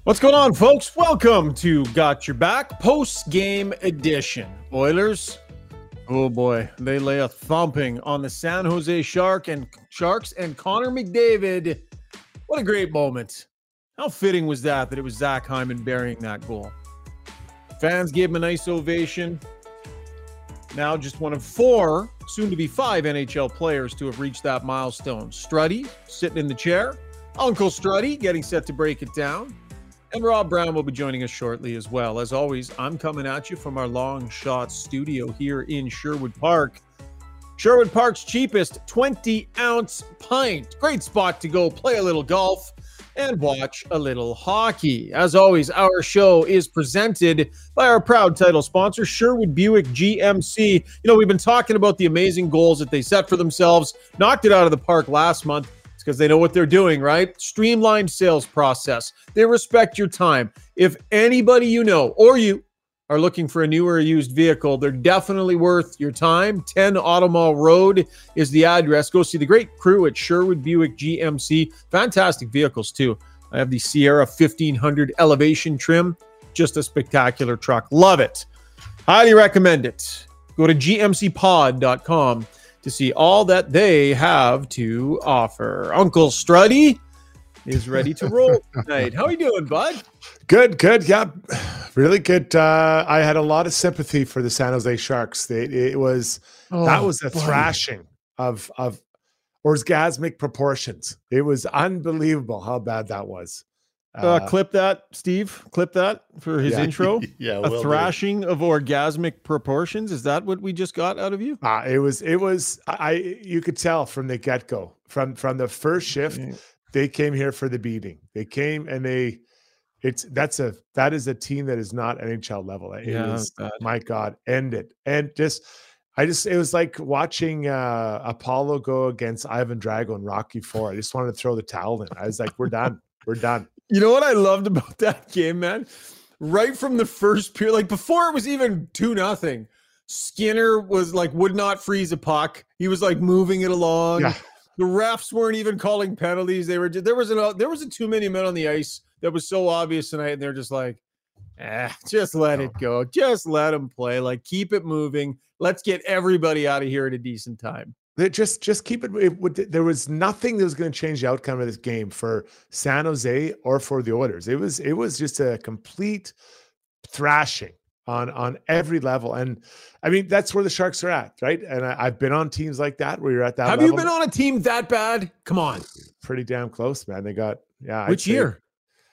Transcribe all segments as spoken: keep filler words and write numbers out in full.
What's going on, folks? Welcome to Got Your Back post-game edition. Oilers, oh boy, they lay a thumping on the San Jose Shark and Sharks and Connor McDavid. What a great moment. How fitting was that, that it was Zach Hyman burying that goal. Fans gave him a nice ovation. Now just one of four, soon to be five N H L players to have reached that milestone. Struddy sitting in the chair. Uncle Struddy getting set to break it down. And Rob Brown will be joining us shortly as well. As always, I'm coming at you from our Long Shot studio here in Sherwood Park. Sherwood Park's cheapest twenty-ounce pint. Great spot to go play a little golf and watch a little hockey. As always, our show is presented by our proud title sponsor, Sherwood Buick G M C. You know, we've been talking about the amazing goals that they set for themselves, knocked it out of the park last month. It's because they know what they're doing, right? Streamlined sales process. They respect your time. If anybody you know or you are looking for a new or used vehicle, they're definitely worth your time. ten Auto Mall Road is the address. Go see the great crew at Sherwood Buick G M C. Fantastic vehicles, too. I have the Sierra fifteen hundred Elevation trim. Just a spectacular truck. Love it. Highly recommend it. Go to G M C pod dot com to see all that they have to offer. Uncle Struddy is ready to roll tonight. How are you doing, bud? Good, good. Yeah, really good. Uh, I had a lot of sympathy for the San Jose Sharks. They, it was oh, that was a buddy. thrashing of of orgasmic proportions. It was unbelievable how bad that was. Uh, uh, clip that, Steve. Clip that for his yeah, intro. Yeah, a thrashing do. of orgasmic proportions. Is that what we just got out of you? Uh, it was. It was. I. You could tell from the get go, from from the first shift, yeah. They came here for the beating. They came and they. It's that's a that is a team that is not N H L level. It yeah, is, my God, end it and just. I just, it was like watching uh, Apollo go against Ivan Drago in Rocky four. I just wanted to throw the towel in. I was like, we're done. We're done. You know what I loved about that game, man? Right from the first period, like before it was even two nothing, Skinner was like, would not freeze a puck. He was like moving it along. Yeah. The refs weren't even calling penalties. They were just, there was an, there was a too many men on the ice that was so obvious tonight. And they're just like, eh, just let no. it go. Just let them play. Like, keep it moving. Let's get everybody out of here at a decent time. They just, just keep it, it would, there was nothing that was going to change the outcome of this game for San Jose or for the Oilers. It was, it was just a complete thrashing on, on every level. And I mean, that's where the Sharks are at, right? And I, I've been on teams like that where you're at that Have level. you been on a team that bad? Come on. Pretty damn close, man. They got, yeah. Which say, year?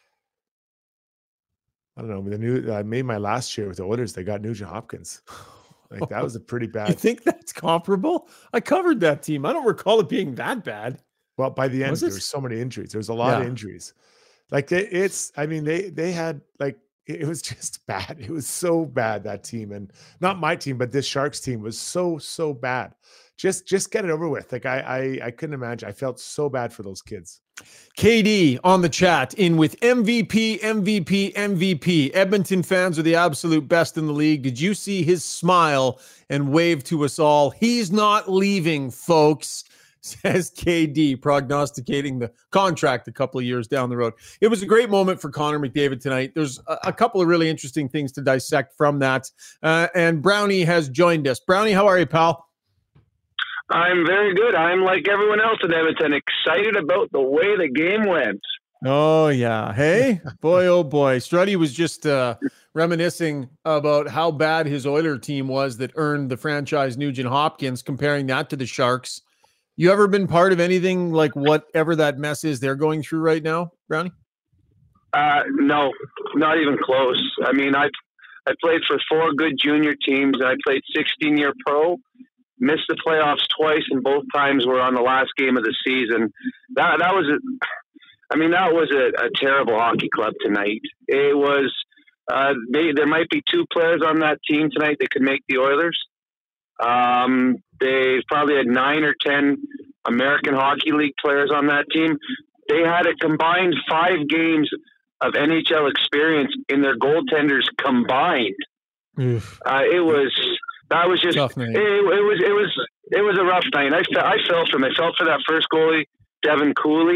I don't know. The new, I made my last year with the Oilers. They got Nugent Hopkins. Like that was a pretty bad. You think that's comparable? I covered that team. I don't recall it being that bad. Well, by the end, was there it? were so many injuries. There was a lot yeah. of injuries. Like it, it's, I mean, they they had like it was just bad. It was so bad, that team, and not my team, but this Sharks team was so so bad. Just just get it over with. Like I I I couldn't imagine. I felt so bad for those kids. K D on the chat in with M V P, M V P, M V P. Edmonton fans are the absolute best in the league. Did you see his smile and wave to us all? He's not leaving, folks, says K D, prognosticating the contract a couple of years down the road. It was a great moment for Connor McDavid tonight. There's a, a couple of really interesting things to dissect from that. Uh, and Brownie has joined us. Brownie, how are you, pal? I'm very good. I'm like everyone else in Edmonton, excited about the way the game went. Oh, yeah. Hey, boy, oh, boy. Struddy was just uh, reminiscing about how bad his Oiler team was that earned the franchise Nugent Hopkins, comparing that to the Sharks. You ever been part of anything like whatever that mess is they're going through right now, Brownie? Uh, no, not even close. I mean, I I played for four good junior teams, and I played sixteen-year pro. Missed the playoffs twice, and both times were on the last game of the season. That that was, a, I mean, that was a, a terrible hockey club tonight. It was. Uh, they, there might be two players on that team tonight that could make the Oilers. Um, they probably had nine or ten American Hockey League players on that team. They had a combined five games of N H L experience in their goaltenders combined. Uh, it was. That was just it, it was it was it was a rough night. I I felt for him. I felt for that first goalie, Devin Cooley.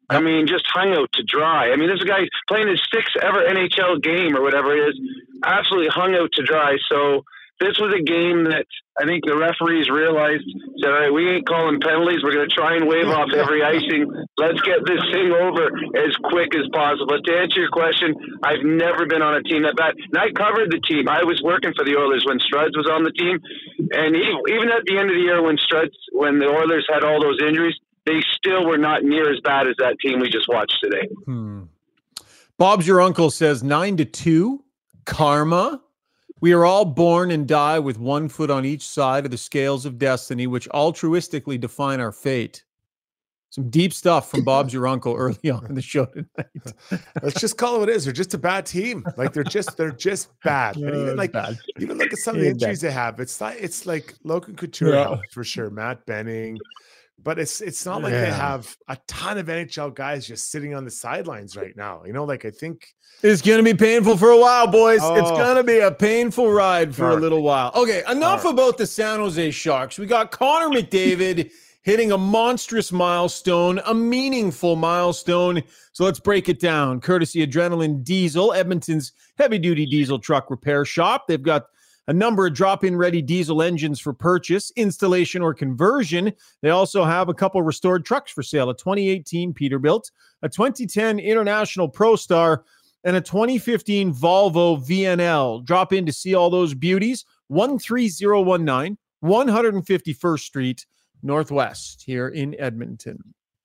I mean, just hung out to dry. I mean, this guy playing his sixth ever N H L game or whatever it is, absolutely hung out to dry. So this was a game that I think the referees realized, said, all right, we ain't calling penalties. We're going to try and wave off every icing. Let's get this thing over as quick as possible. But to answer your question, I've never been on a team that bad. And I covered the team. I was working for the Oilers when Struds was on the team. And even at the end of the year when Struds, when the Oilers had all those injuries, they still were not near as bad as that team we just watched today. Hmm. Bob's your uncle says nine to two, karma. We are all born and die with one foot on each side of the scales of destiny, which altruistically define our fate. Some deep stuff from Bob's your uncle early on in the show tonight. Let's just call it what it is. They're just a bad team. Like they're just they're just bad. And even like bad. even look at some of the injuries bad. they have. It's like it's like Logan Couture yeah. helped for sure. Matt Benning. But it's it's not like yeah. they have a ton of N H L guys just sitting on the sidelines right now. You know, like I think it's going to be painful for a while, boys. Oh, it's going to be a painful ride for dark. a little while. Okay, enough dark. about the San Jose Sharks. We got Connor McDavid hitting a monstrous milestone, a meaningful milestone. So let's break it down. Courtesy Adrenaline Diesel, Edmonton's heavy-duty diesel truck repair shop. They've got a number of drop-in ready diesel engines for purchase, installation, or conversion. They also have a couple restored trucks for sale, a twenty eighteen Peterbilt, a twenty ten International ProStar, and a twenty fifteen Volvo V N L. Drop in to see all those beauties. one three zero one nine, one fifty-first Street, Northwest, here in Edmonton.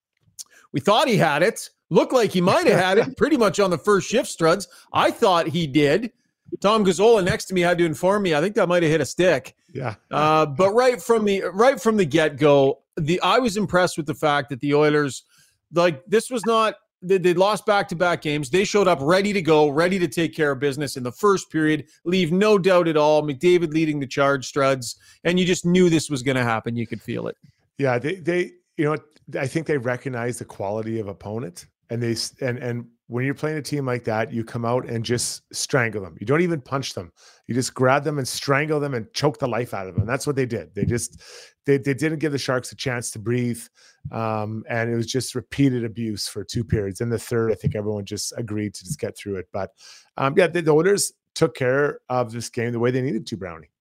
We thought he had it. Looked like he might have had it pretty much on the first shift, Struds. I thought he did. Tom Gazzola next to me had to inform me. I think that might have hit a stick. Yeah. Uh, but right from the right from the get-go, the I was impressed with the fact that the Oilers, like this was not they, they lost back-to-back games. They showed up ready to go, ready to take care of business in the first period. Leave no doubt at all. McDavid leading the charge, Struds, and you just knew this was going to happen. You could feel it. Yeah, they they you know I think they recognize the quality of opponent, and they and and. When you're playing a team like that, you come out and just strangle them. You don't even punch them. You just grab them and strangle them and choke the life out of them. That's what they did. They just, they, they didn't give the Sharks a chance to breathe. Um, and it was just repeated abuse for two periods. In the third, I think everyone just agreed to just get through it. But um, yeah, the, the Oilers took care of this game the way they needed to, Brownie.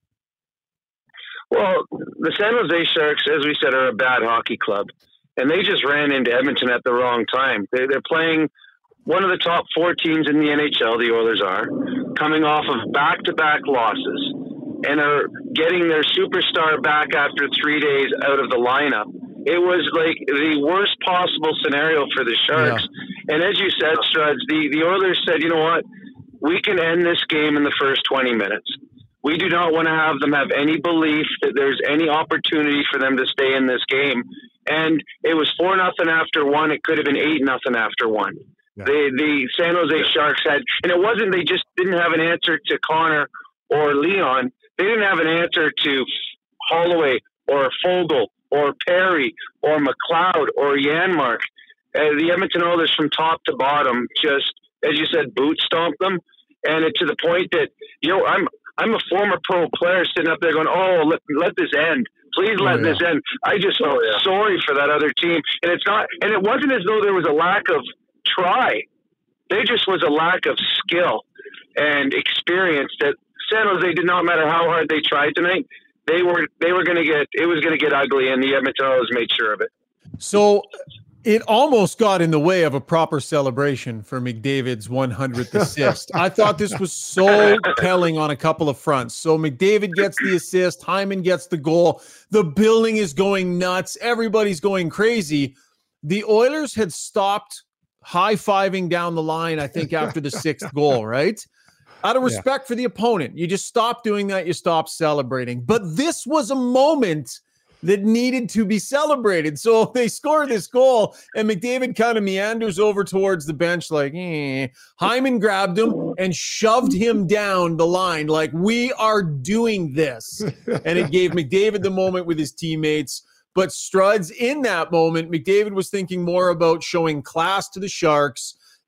Well, the San Jose Sharks, as we said, are a bad hockey club. And they just ran into Edmonton at the wrong time. They, they're playing one of the top four teams in the N H L, the Oilers are, coming off of back-to-back losses and are getting their superstar back after three days out of the lineup. It was like the worst possible scenario for the Sharks. Yeah. And as you said, Struds, the, the Oilers said, you know what, we can end this game in the first twenty minutes. We do not want to have them have any belief that there's any opportunity for them to stay in this game. And it was four nothing after one. It could have been eight nothing after one. Yeah. The the San Jose Sharks had, and it wasn't they just didn't have an answer to Connor or Leon. They didn't have an answer to Holloway or Fogle or Perry or McLeod or Janmark. Uh, the Edmonton Oilers from top to bottom just, as you said, boot stomped them, and it, to the point that you know I'm I'm a former pro player sitting up there going, oh let let this end. Please let oh, yeah. this end. I just felt oh, yeah. sorry for that other team, and it's not, and it wasn't as though there was a lack of try. There just was a lack of skill and experience that San Jose did not matter how hard they tried tonight. They were they were going to get it was going to get ugly, and the Edmonton Oilers made sure of it. So it almost got in the way of a proper celebration for McDavid's one hundredth assist. I thought this was so telling on a couple of fronts. So McDavid gets the assist, Hyman gets the goal. The building is going nuts. Everybody's going crazy. The Oilers had stopped high-fiving down the line, I think, after the sixth goal, right? Out of respect yeah. for the opponent. You just stop doing that. You stop celebrating. But this was a moment that needed to be celebrated. So they score this goal, and McDavid kind of meanders over towards the bench like, eh. Hyman grabbed him and shoved him down the line like, we are doing this. And it gave McDavid the moment with his teammates. But Struds, in that moment, McDavid was thinking more about showing class to the Sharks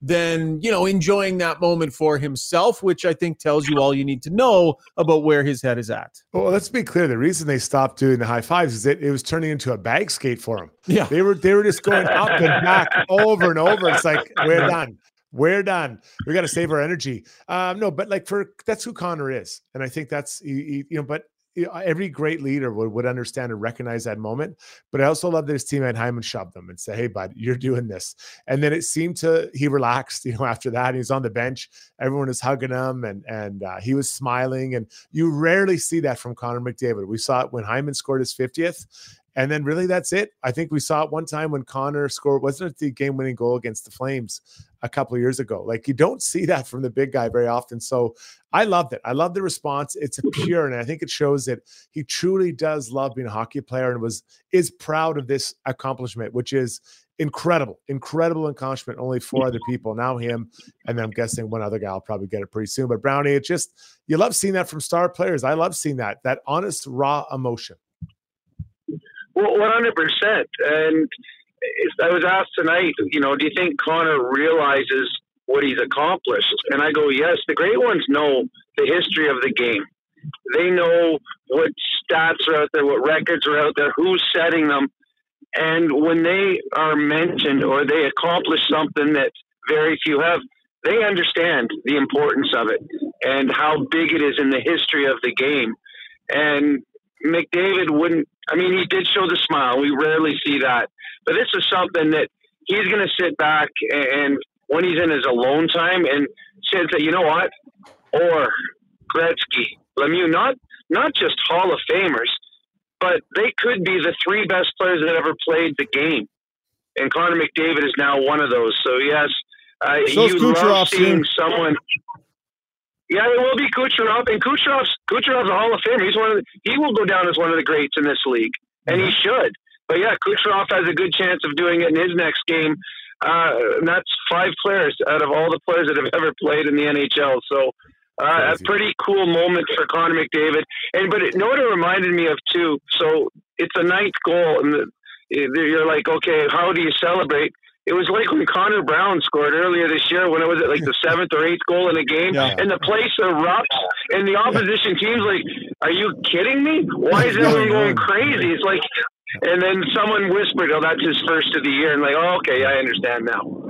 than, you know, enjoying that moment for himself, which I think tells you all you need to know about where his head is at. Well, let's be clear. The reason they stopped doing the high fives is that it was turning into a bag skate for him. Yeah. They were, they were just going up and back over and over. It's like, we're done. We're done. We got to save our energy. Um, no, but like for, that's who Connor is. And I think that's, you, you know, but you know, every great leader would, would understand and recognize that moment. But I also love that his teammate Hyman shoved them and said, hey, bud, you're doing this. And then it seemed to, he relaxed, you know, after that. He was on the bench. Everyone was hugging him and, and uh, he was smiling. And you rarely see that from Connor McDavid. We saw it when Hyman scored his fiftieth. And then really that's it. I think we saw it one time when Connor scored, wasn't it the game-winning goal against the Flames a couple of years ago? Like you don't see that from the big guy very often. So I loved it. I love the response. It's a pure, and I think it shows that he truly does love being a hockey player and was is proud of this accomplishment, which is incredible, incredible accomplishment. Only four other people, now him, and then I'm guessing one other guy will probably get it pretty soon. But Brownie, it just, you love seeing that from star players. I love seeing that, that honest, raw emotion. Well, one hundred percent. And I was asked tonight, you know, do you think Connor realizes what he's accomplished? And I go, yes. The great ones know the history of the game. They know what stats are out there, what records are out there, who's setting them. And when they are mentioned or they accomplish something that very few have, they understand the importance of it and how big it is in the history of the game. And McDavid wouldn't, I mean, he did show the smile. We rarely see that. But this is something that he's going to sit back and when he's in his alone time and say, you know what? Or Gretzky, Lemieux, not, not just Hall of Famers, but they could be the three best players that ever played the game. And Connor McDavid is now one of those. So, yes, uh, so you love seeing someone – yeah, it will be Kucherov, and Kucherov's Kucherov's a Hall of Famer. He's one of the, he will go down as one of the greats in this league, and he should. But yeah, Kucherov has a good chance of doing it in his next game. Uh, and that's five players out of all the players that have ever played in the N H L. So uh, a pretty cool moment for Connor McDavid. And but it, you know what it reminded me of too. So it's a ninth goal, and the, you're like, okay, how do you celebrate? It was like when Connor Brown scored earlier this year when it was at like the seventh or eighth goal in a game, yeah. and the place erupts, and the opposition team's like, are you kidding me? Why is everyone going crazy? It's like, and then someone whispered, oh, that's his first of the year. And like, oh, okay, I understand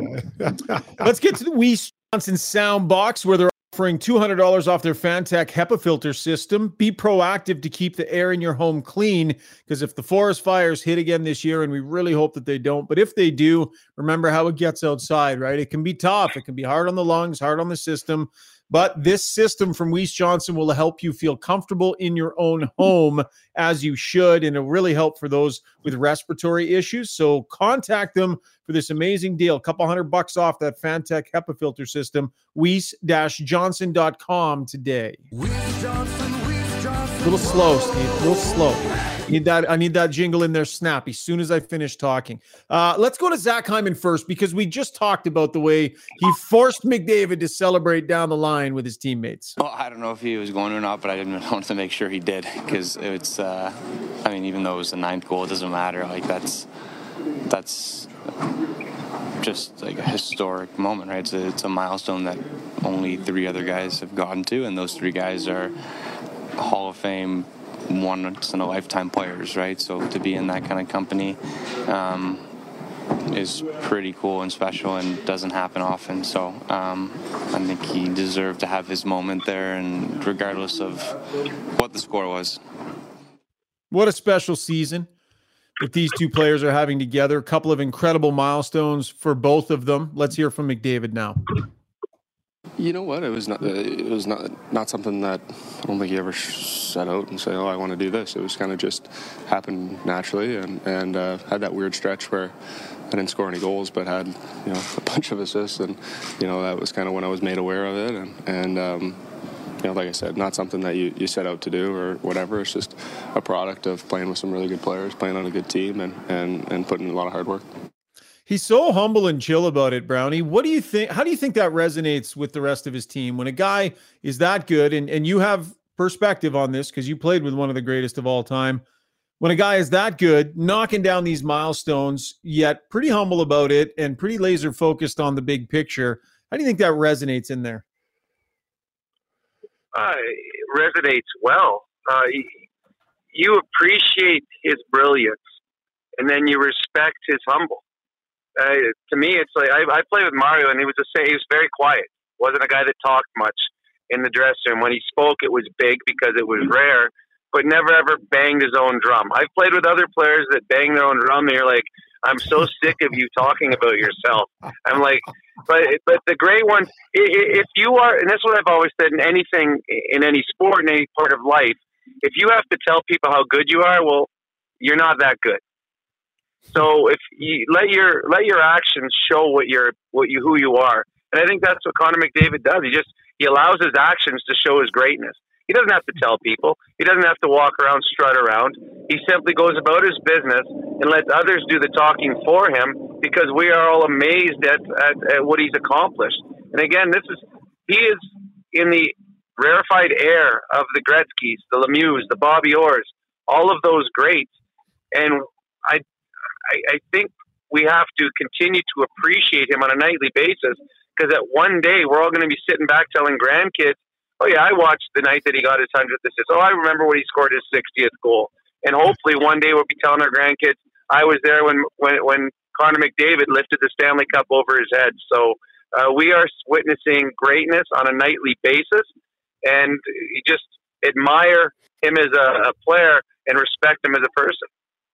now. Let's get to the Weiss Johnson sound box where they're offering two hundred dollars off their Fantech HEPA filter system. Be proactive to keep the air in your home clean, because if the forest fires hit again this year, and we really hope that they don't, but if they do, remember how it gets outside, right? It can be tough. It can be hard on the lungs, hard on the system. But this system from Weiss Johnson will help you feel comfortable in your own home, as you should, and it'll really help for those with respiratory issues. So contact them for this amazing deal. A couple hundred bucks off that Fantech HEPA filter system. Weiss Johnson dot com today. Weiss Johnson, Weiss Johnson. A little slow, Steve. A little slow. Need that, I need that jingle in there snappy as soon as I finish talking. Uh, let's go to Zach Hyman first, because we just talked about the way he forced McDavid to celebrate down the line with his teammates. Well, I don't know if he was going or not, but I didn't want to make sure he did, because it's, uh, I mean, even though it was the ninth goal, it doesn't matter. Like, that's, that's just like a historic moment, right? It's a, it's a milestone that only three other guys have gotten to, and those three guys are Hall of Fame, once in a lifetime players, right? So to be in that kind of company um, is pretty cool and special, and doesn't happen often. So um, I think he deserved to have his moment there, and regardless of what the score was. What a special season that these two players are having together. A couple of incredible milestones for both of them. Let's hear from McDavid now. You know what? It was not. Uh, it was not not something that I don't think he ever set out and say, "Oh, I want to do this." It was kind of just happened naturally, and and uh, had that weird stretch where I didn't score any goals, but had you know a bunch of assists, and you know that was kind of when I was made aware of it, and and um, you know, like I said, not something that you, you set out to do or whatever. It's just a product of playing with some really good players, playing on a good team, and and and putting in a lot of hard work. He's so humble and chill about it, Brownie. What do you think? How do you think that resonates with the rest of his team when a guy is that good, and, and you have perspective on this because you played with one of the greatest of all time? when a guy is that good, knocking down these milestones, yet pretty humble about it and pretty laser focused on the big picture. How do you think that resonates in there? Uh, it resonates well. Uh, you appreciate his brilliance, and then you respect his humble. Uh, to me, it's like I, I played with Mario, and he was the same. He was very quiet. Wasn't a guy that talked much in the dressing room. When he spoke, it was big because it was rare, but never ever banged his own drum. I've played with other players that bang their own drum, and you're like, I'm so sick of you talking about yourself. I'm like, but but the great ones, if you are, and that's what I've always said in anything, in any sport, in any part of life, if you have to tell people how good you are, well, you're not that good. So if you let your let your actions show what you're what you who you are, and I think that's what Connor McDavid does. He just he allows his actions to show his greatness. He doesn't have to tell people. He doesn't have to walk around, strut around. He simply goes about his business and lets others do the talking for him, because we are all amazed at, at, at what he's accomplished. And again, this is he is in the rarefied air of the Gretzkys, the Lemieux, the Bobby Orrs, all of those greats. And I, I, I think we have to continue to appreciate him on a nightly basis, because at one day we're all going to be sitting back telling grandkids, oh yeah, I watched the night that he got his hundredth assist. Oh, I remember when he scored his sixtieth goal. And hopefully one day we'll be telling our grandkids, I was there when when, when Connor McDavid lifted the Stanley Cup over his head. So uh, we are witnessing greatness on a nightly basis, and you just admire him as a, a player and respect him as a person.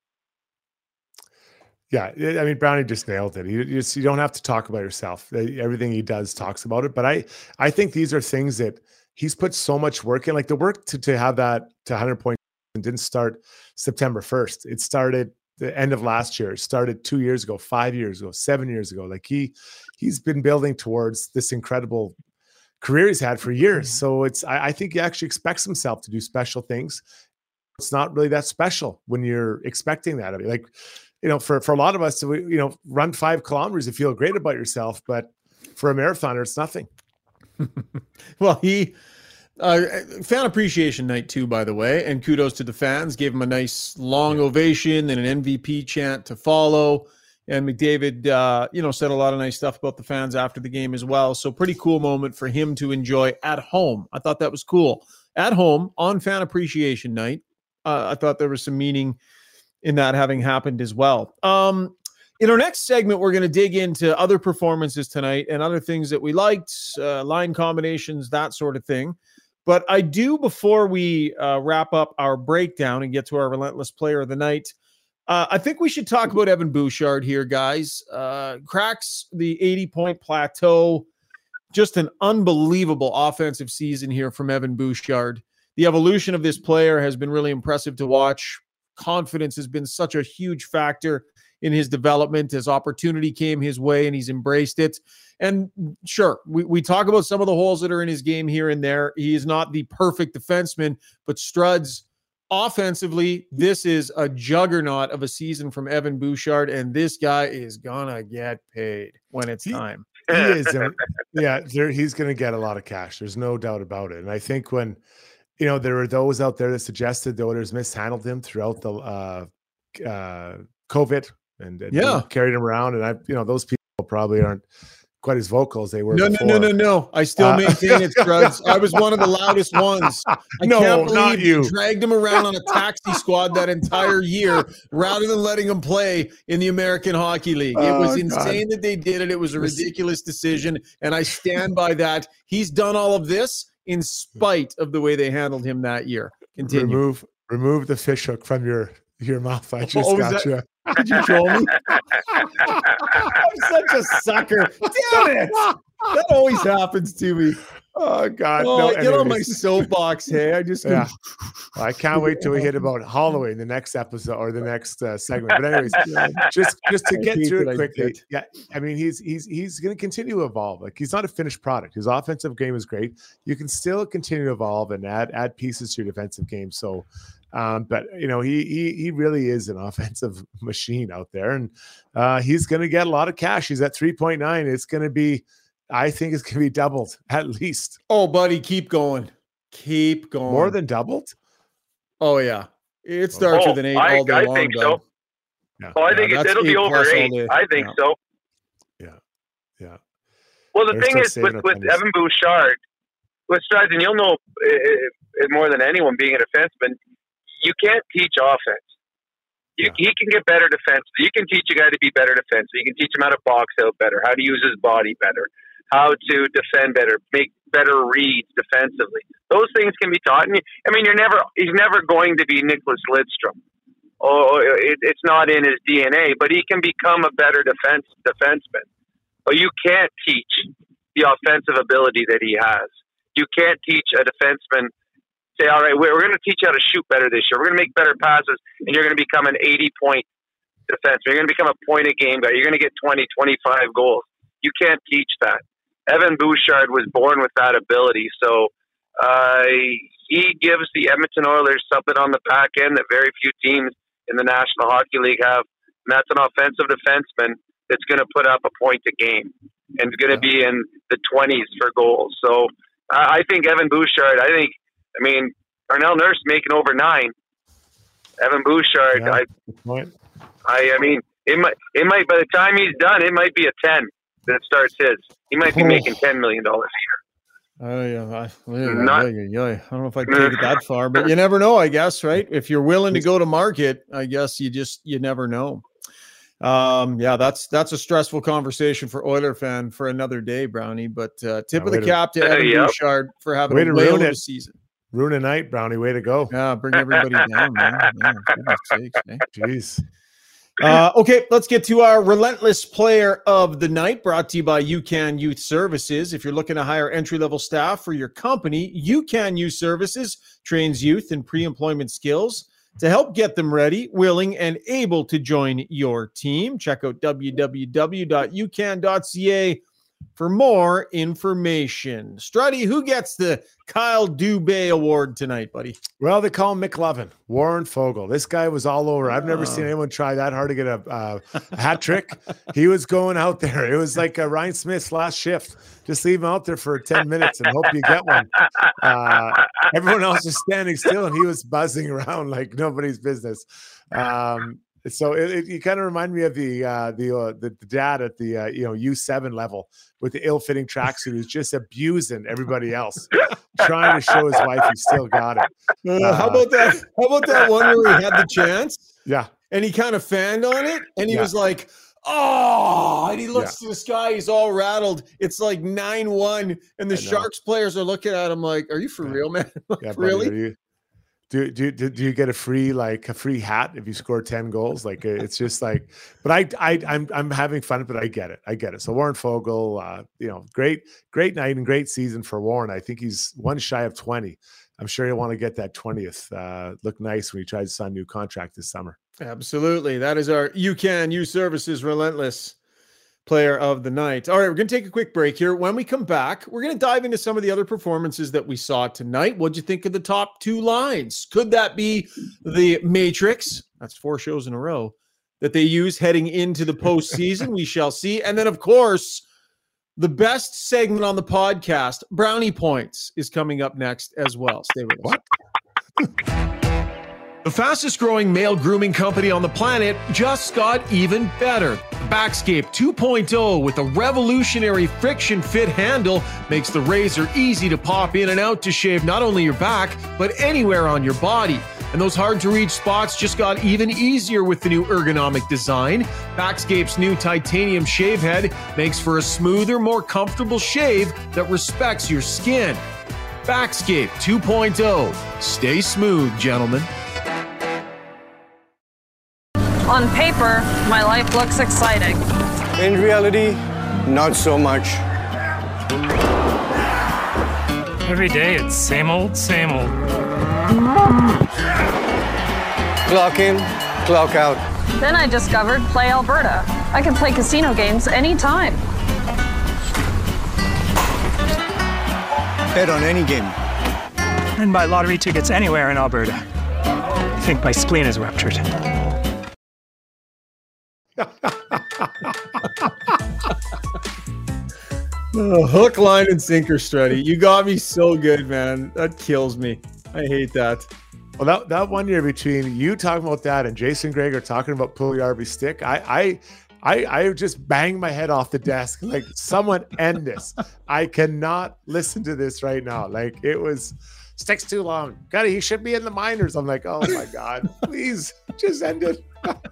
Yeah, I mean, Brownie just nailed it. You, you, you don't have to talk about yourself. Everything he does talks about it. But I, I think these are things that he's put so much work in. Like the work to, to have that to one hundred points didn't start September first. It started the end of last year. It started two years ago, five years ago, seven years ago. Like he, he's been building towards this incredible career he's had for years. So it's, I, I think he actually expects himself to do special things. It's not really that special when you're expecting that. I mean, like, you know, for, for a lot of us, to, you know, run five kilometers and feel great about yourself, but for a marathoner, it's nothing. Well, he, uh, fan appreciation night too, by the way, and kudos to the fans, gave him a nice long yeah. ovation and an M V P chant to follow. And McDavid, uh, you know, said a lot of nice stuff about the fans after the game as well. So pretty cool moment for him to enjoy at home. I thought that was cool. At home on fan appreciation night. Uh, I thought there was some meaning in that having happened as well. Um, in our next segment, we're going to dig into other performances tonight and other things that we liked, uh, line combinations, that sort of thing. But I do, before we uh, wrap up our breakdown and get to our Relentless Player of the Night, uh, I think we should talk about Evan Bouchard here, guys. Uh, cracks the eighty-point plateau. Just an unbelievable offensive season here from Evan Bouchard. The evolution of this player has been really impressive to watch. Confidence has been such a huge factor in his development as opportunity came his way and he's embraced it. And sure, we, we talk about some of the holes that are in his game here and there. He is not the perfect defenseman, but Struds offensively, this is a juggernaut of a season from Evan Bouchard, and this guy is gonna get paid when it's he, time. He is. Uh, yeah, there, he's going to get a lot of cash. There's no doubt about it. And I think when, you know, there were those out there that suggested the Oilers mishandled him throughout the uh, uh, COVID and, and yeah. carried him around. And I, you know, those people probably aren't quite as vocal as they were. No, before. no, no, no, no. I still Uh, maintain it, Struds. I was one of the loudest ones. I No, can't believe not you. they dragged him around on a taxi squad that entire year rather than letting him play in the American Hockey League. It Oh, was God. insane that they did it. It was a ridiculous decision, and I stand by that. He's done all of this in spite of the way they handled him that year. Continue. Remove, remove the fish hook from your, your mouth. I just Oh, is got that- you. Did you troll me? I'm such a sucker. Damn it. That always happens to me. Oh God! Oh, no, I get on my anyways. soapbox. Hey, I just go, Yeah. Well, I can't wait till we hit about Halloween, the next episode or the next uh, segment. But anyways, just just to I get hate through that I it quickly. did. Yeah, I mean he's he's he's going to continue to evolve. Like he's not a finished product. His offensive game is great. You can still continue to evolve and add add pieces to your defensive game. So, um, but you know he he he really is an offensive machine out there, and uh, he's going to get a lot of cash. He's at three point nine. It's going to be. I think it's going to be doubled at least. oh, buddy, keep going. Keep going. More than doubled? Oh, yeah. It starts oh, with an eight I, all day I long. think Doug. so. Yeah. Oh, I think Yeah, it, that's it'll be eight over plus all eight. day. I think Yeah. so. Yeah. Yeah. Well, the They're thing still is saving with, our with pennies. Evan Bouchard, with strides, and you'll know it, it more than anyone being a defenseman, you can't teach offense. You, Yeah. He can get better defense. You can teach a guy to be better defensive. You can teach him how to box out better, how to use his body better, how to defend better, make better reads defensively. Those things can be taught. And you, I mean, you're never he's never going to be Nicholas Lidstrom. Oh, it, it's not in his D N A, but he can become a better defense defenseman. But you can't teach the offensive ability that he has. You can't teach a defenseman, say, all right, we're, we're going to teach you how to shoot better this year. We're going to make better passes, and you're going to become an eighty-point defenseman. You're going to become a point-a-game guy. You're going to get twenty, twenty-five goals. You can't teach that. Evan Bouchard was born with that ability. So uh, he gives the Edmonton Oilers something on the back end that very few teams in the National Hockey League have, and that's an offensive defenseman that's going to put up a point a game and is going to be in the twenties for goals. So uh, I think Evan Bouchard, I think, I mean, Darnell Nurse making over nine. Evan Bouchard, Yeah, I, good point. I, I mean, it might, it might, by the time he's done, it might be a ten that starts his. He might be Oh. making ten million dollars a year. Oh yeah, I, Not- I don't know if I'd take it that far, but you never know, I guess, right? If you're willing to go to market, I guess you just you never know. Um, yeah, that's that's a stressful conversation for Oiler fan for another day, Brownie. But uh, tip Yeah, of the way to- cap to Evan Yep. Bouchard for having Way a to whale ruin of a it. season. Ruin a night, Brownie. Way to go. Yeah, bring everybody down, man. Yeah, for goodness sakes, eh? Jeez. Uh, okay, let's get to our relentless player of the night, brought to you by UCAN Youth Services. If you're looking to hire entry-level staff for your company, UCAN Youth Services trains youth in pre-employment skills to help get them ready, willing, and able to join your team. Check out w w w dot u can dot c a for more information. Struddy, who gets the Kyle Dubé Award tonight, buddy? Well, they call him McLovin, Warren Fogle. This guy was all over. I've never Oh. seen anyone try that hard to get a, uh, a hat trick. He was going out there. It was like uh, Ryan Smith's last shift. Just leave him out there for ten minutes and hope you get one. Uh, everyone else was standing still, and he was buzzing around like nobody's business. Um, so it, it, you kind of remind me of the uh, the, uh, the the dad at the uh, you know U seven level with the ill-fitting tracksuit who's just abusing everybody else, trying to show his wife he still got it. Uh, how about that? How about that one where he had the chance Yeah. and he kind of fanned on it and he Yeah. was like, oh, and he looks Yeah. to the sky, he's all rattled. It's like nine one, and the I know. Sharks players are looking at him like, are you for Yeah. real, man? Like, Yeah, buddy, really? are you- do, do do do you get a free like a free hat if you score ten goals? Like uh, it's just like, but I I I'm I'm having fun, but I get it, I get it. So Warren Fogle, uh, you know, great great night and great season for Warren. I think he's one shy of twenty. I'm sure he'll want to get that twentieth. Uh, look nice when he tries to sign a new contract this summer. Absolutely. That is our UCAN Youth Services Relentless Player of the Night. All right, we're going to take a quick break here. When we come back, we're going to dive into some of the other performances that we saw tonight. What'd you think of the top two lines? Could that be the Matrix? That's four shows in a row that they use heading into the postseason. We shall see. And then, of course, the best segment on the podcast, Brownie Points, is coming up next as well. Stay with us. What? The fastest growing male grooming company on the planet just got even better. Backscape two point oh with a revolutionary friction fit handle makes the razor easy to pop in and out to shave not only your back, but anywhere on your body. And those hard to reach spots just got even easier with the new ergonomic design. Backscape's new titanium shave head makes for a smoother, more comfortable shave that respects your skin. Backscape two point oh. Stay smooth, gentlemen. On paper, my life looks exciting. In reality, not so much. Every day it's same old, same old. Clock in, clock out. Then I discovered Play Alberta. I can play casino games anytime. Bet on any game. And buy lottery tickets anywhere in Alberta. I think my spleen is ruptured. Oh, hook, line, and sinker, Struddy. You got me so good, man. That kills me. I hate that. Well, that, that one year between you talking about that and Jason Gregor talking about Puljujarvi stick, I, I I I just banged my head off the desk like, someone end this. I cannot listen to this right now. Like, it was sticks too long. God, he should be in the minors. I'm like, oh my God, please just end it.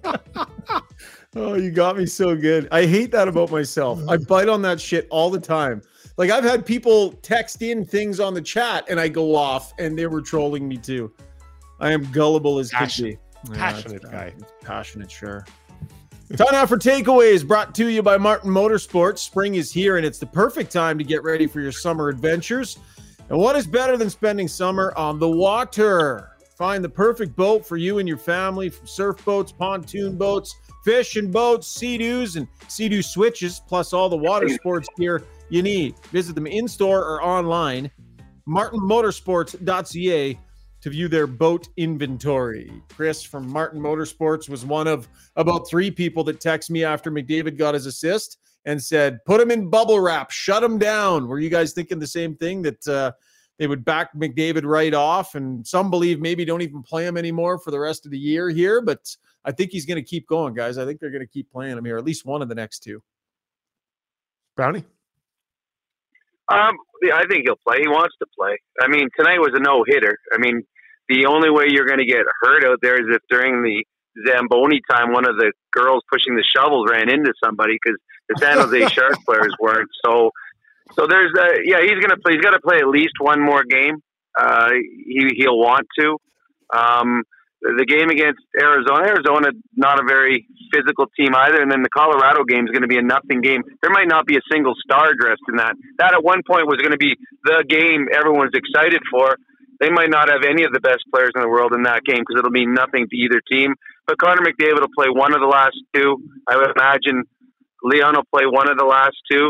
Oh, you got me so good. I hate that about myself. I bite on that shit all the time. Like, I've had people text in things on the chat and I go off and they were trolling me too. I am gullible as could be. Passionate Yeah, guy. it's passionate, sure. Time now for takeaways, brought to you by Martin Motorsports. Spring is here, and it's the perfect time to get ready for your summer adventures. And what is better than spending summer on the water? Find the perfect boat for you and your family, from surf boats, pontoon boats, fishing boats, Sea-Doos, and Sea-Doo switches, plus all the water sports gear you need. Visit them in-store or online, martin motorsports dot c a, to view their boat inventory. Chris from Martin Motorsports was one of about three people that texted me after McDavid got his assist and said, put him in bubble wrap, shut him down. Were you guys thinking the same thing, that uh, they would back McDavid right off? And some believe maybe don't even play him anymore for the rest of the year here, but I think he's going to keep going, guys. I think they're going to keep playing him here, at least one of the next two. Brownie? Um, yeah, I think he'll play. He wants to play. I mean, tonight was a no-hitter. I mean, the only way you're going to get hurt out there is if during the Zamboni time, one of the girls pushing the shovels ran into somebody, because the San Jose Sharks players weren't. So, so there's a, yeah, he's going to play. He's got to play at least one more game. Uh, he, he'll want to. Um, the game against Arizona, Arizona, not a very physical team either. And then the Colorado game is going to be a nothing game. There might not be a single star dressed in that. That at one point was going to be the game everyone's excited for. They might not have any of the best players in the world in that game, because it'll mean nothing to either team. But Connor McDavid will play one of the last two. I would imagine Leon will play one of the last two.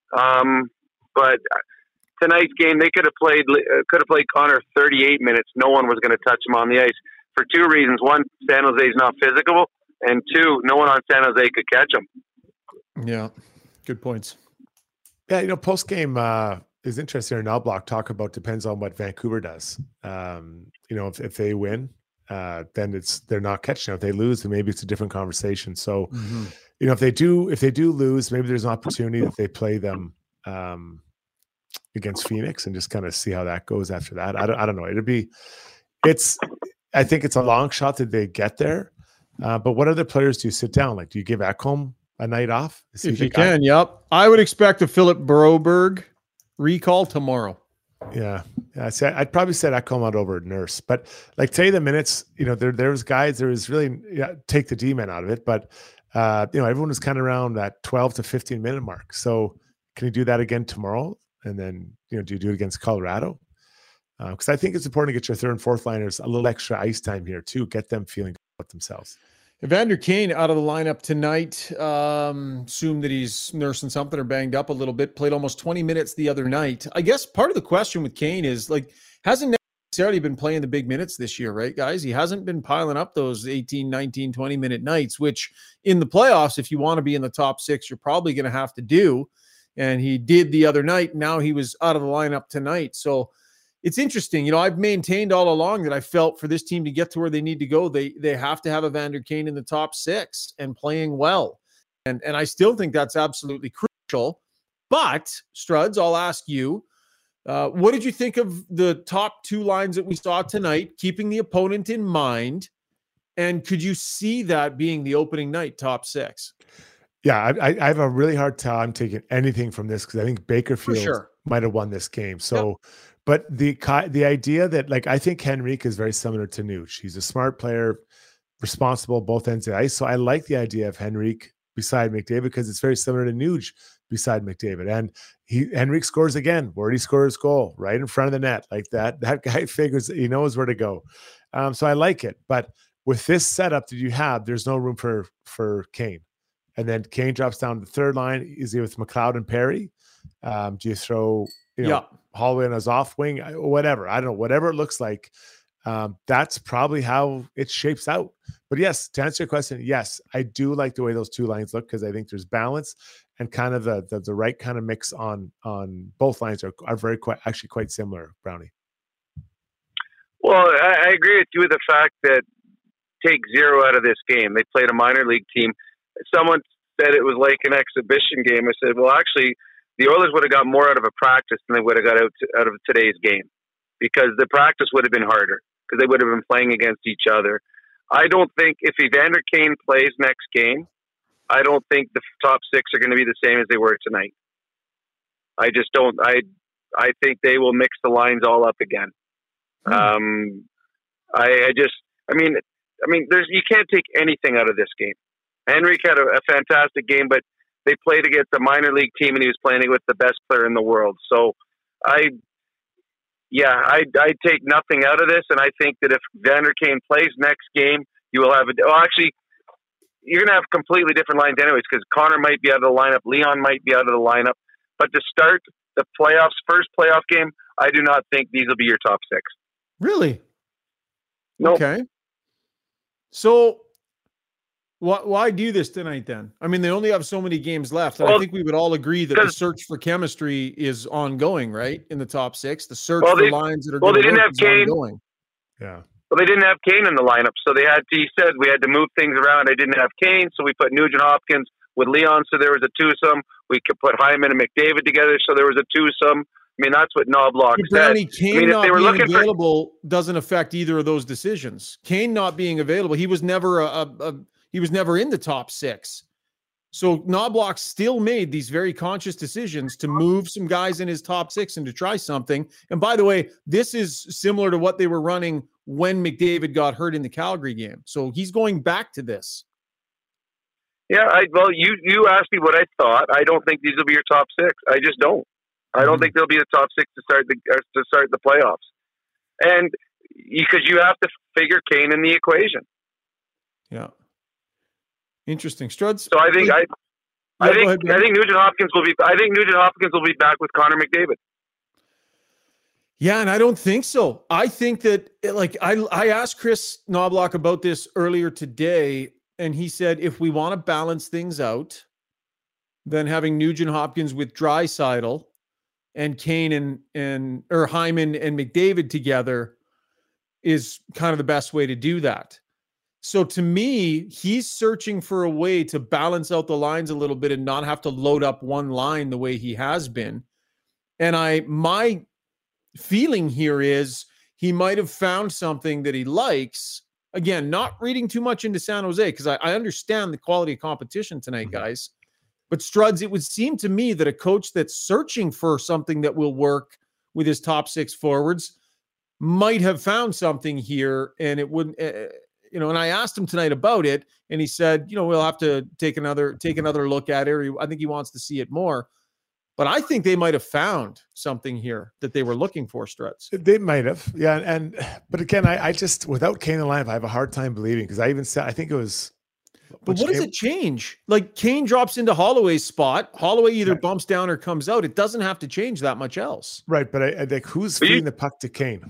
Um, but tonight's game, they could have played could have played Connor thirty-eight minutes. No one was going to touch him on the ice for two reasons. One, San Jose's not physical, and two, no one on San Jose could catch him. Yeah, good points. Yeah, you know, post game uh, is interesting. In Block talk about depends on what Vancouver does. Um, you know, if, if they win, uh, then it's they're not catching. If they lose, then maybe it's a different conversation. So, mm-hmm. you know, if they do if they do lose, maybe there's an opportunity that they play them um, against Phoenix and just kind of see how that goes after that. I don't I don't know. It'd be it's. I think it's a long shot that they get there. Uh, but what other players do you sit down? Like, do you give Ekholm a night off? If you can, guy? Yep. I would expect a Philip Broberg recall tomorrow. Yeah. yeah I'd, say, I'd probably set Ekholm out over Nurse. But, like, tell you the minutes, you know, there there's guys, there was really, yeah, take the D-men out of it. But, uh, you know, everyone was kind of around that twelve to fifteen minute mark. So can you do that again tomorrow? And then, you know, do you do it against Colorado? Because uh, I think it's important to get your third and fourth liners a little extra ice time here too. Get them feeling good about themselves. Evander Kane out of the lineup tonight. Um, assume that he's nursing something or banged up a little bit. Played almost twenty minutes the other night. I guess part of the question with Kane is, like, hasn't necessarily been playing the big minutes this year, right, guys? He hasn't been piling up those eighteen, nineteen, twenty minute nights, which in the playoffs, if you want to be in the top six, you're probably going to have to do. And he did the other night. Now he was out of the lineup tonight. So it's interesting. You know, I've maintained all along that I felt for this team to get to where they need to go, they they have to have Evander Kane in the top six and playing well. And, and I still think that's absolutely crucial. But, Struds, I'll ask you, uh, what did you think of the top two lines that we saw tonight, keeping the opponent in mind? And could you see that being the opening night top six? Yeah, I, I have a really hard time taking anything from this because I think Bakerfield sure. might have won this game. So, yep. But the the idea that, like, I think Henrique is very similar to Nuge. He's a smart player, responsible both ends of the ice. So I like the idea of Henrique beside McDavid because it's very similar to Nuge beside McDavid. And he Henrique scores again where he scores goal right in front of the net like that. That guy figures he knows where to go. Um, so I like it. But with this setup that you have, there's no room for for Kane. And then Kane drops down to the third line. Is he with McLeod and Perry? Um, do you throw you know yeah. Holloway on his off wing? Whatever. I don't know. Whatever it looks like. Um, that's probably how it shapes out. But yes, to answer your question, yes, I do like the way those two lines look because I think there's balance and kind of the, the the right kind of mix on on both lines are are very quite actually quite similar, Brownie. Well, I, I agree with you with the fact that take zero out of this game. They played a minor league team. Someone said it was like an exhibition game. I said, well, actually, the Oilers would have got more out of a practice than they would have got out, to, out of today's game, because the practice would have been harder because they would have been playing against each other. I don't think if Evander Kane plays next game, I don't think the top six are going to be the same as they were tonight. I just don't. I I think they will mix the lines all up again. Hmm. Um, I, I just. I mean, I mean, there's you can't take anything out of this game. Henrik had a, a fantastic game, but they played against a minor league team, and he was playing with the best player in the world. So, I, yeah, I I take nothing out of this, and I think that if Evander Kane plays next game, you will have a. Well, actually, you're going to have completely different lines anyways, because Connor might be out of the lineup, Leon might be out of the lineup. But to start the playoffs, first playoff game, I do not think these will be your top six. Really? No. Nope. Okay. So, why, why do this tonight then? I mean, they only have so many games left. And well, I think we would all agree that the search for chemistry is ongoing, right? In the top six, the search well, for they, lines that are well, going they didn't have Kane. Ongoing. Yeah. Well, they didn't have Kane in the lineup, so they had. He said we had to move things around. I didn't have Kane, so we put Nugent Hopkins with Leon, so there was a twosome. We could put Hyman and McDavid together, so there was a twosome. I mean, that's what Knobloch yeah, said. Brownie, Kane I mean, if not they were being looking available for... doesn't affect either of those decisions. Kane not being available, he was never a, a, a he was never in the top six. So Knobloch still made these very conscious decisions to move some guys in his top six and to try something. And by the way, this is similar to what they were running when McDavid got hurt in the Calgary game. So he's going back to this. Yeah, I, well, you you asked me what I thought. I don't think these will be your top six. I just don't. I don't mm-hmm. think they'll be the top six to start the to start the playoffs, and because you, you have to figure Kane in the equation. Yeah, interesting, Struds. So I think I, yeah, I think ahead, I think Nugent Hopkins will be. I think Nugent Hopkins will be back with Connor McDavid. Yeah, and I don't think so. I think that like I I asked Chris Knobloch about this earlier today. And he said, if we want to balance things out, then having Nugent Hopkins with Draisaitl and Kane and, and or Hyman and McDavid together is kind of the best way to do that. So to me, he's searching for a way to balance out the lines a little bit and not have to load up one line the way he has been. And I, my feeling here is he might have found something that he likes. Again, not reading too much into San Jose, because I, I understand the quality of competition tonight, guys. But Struds, it would seem to me that a coach that's searching for something that will work with his top six forwards might have found something here, and it wouldn't, uh, you know. And I asked him tonight about it, and he said, you know, we'll have to take another take another look at it. I think he wants to see it more. But I think they might have found something here that they were looking for, Struts. They might have, yeah. And but again, I, I just without Kane in line, I have a hard time believing, because I even said I think it was. But what does it change? Like Kane drops into Holloway's spot. Holloway either right. bumps down or comes out. It doesn't have to change that much else. Right, but I, I like who's feeding you, the puck to Kane?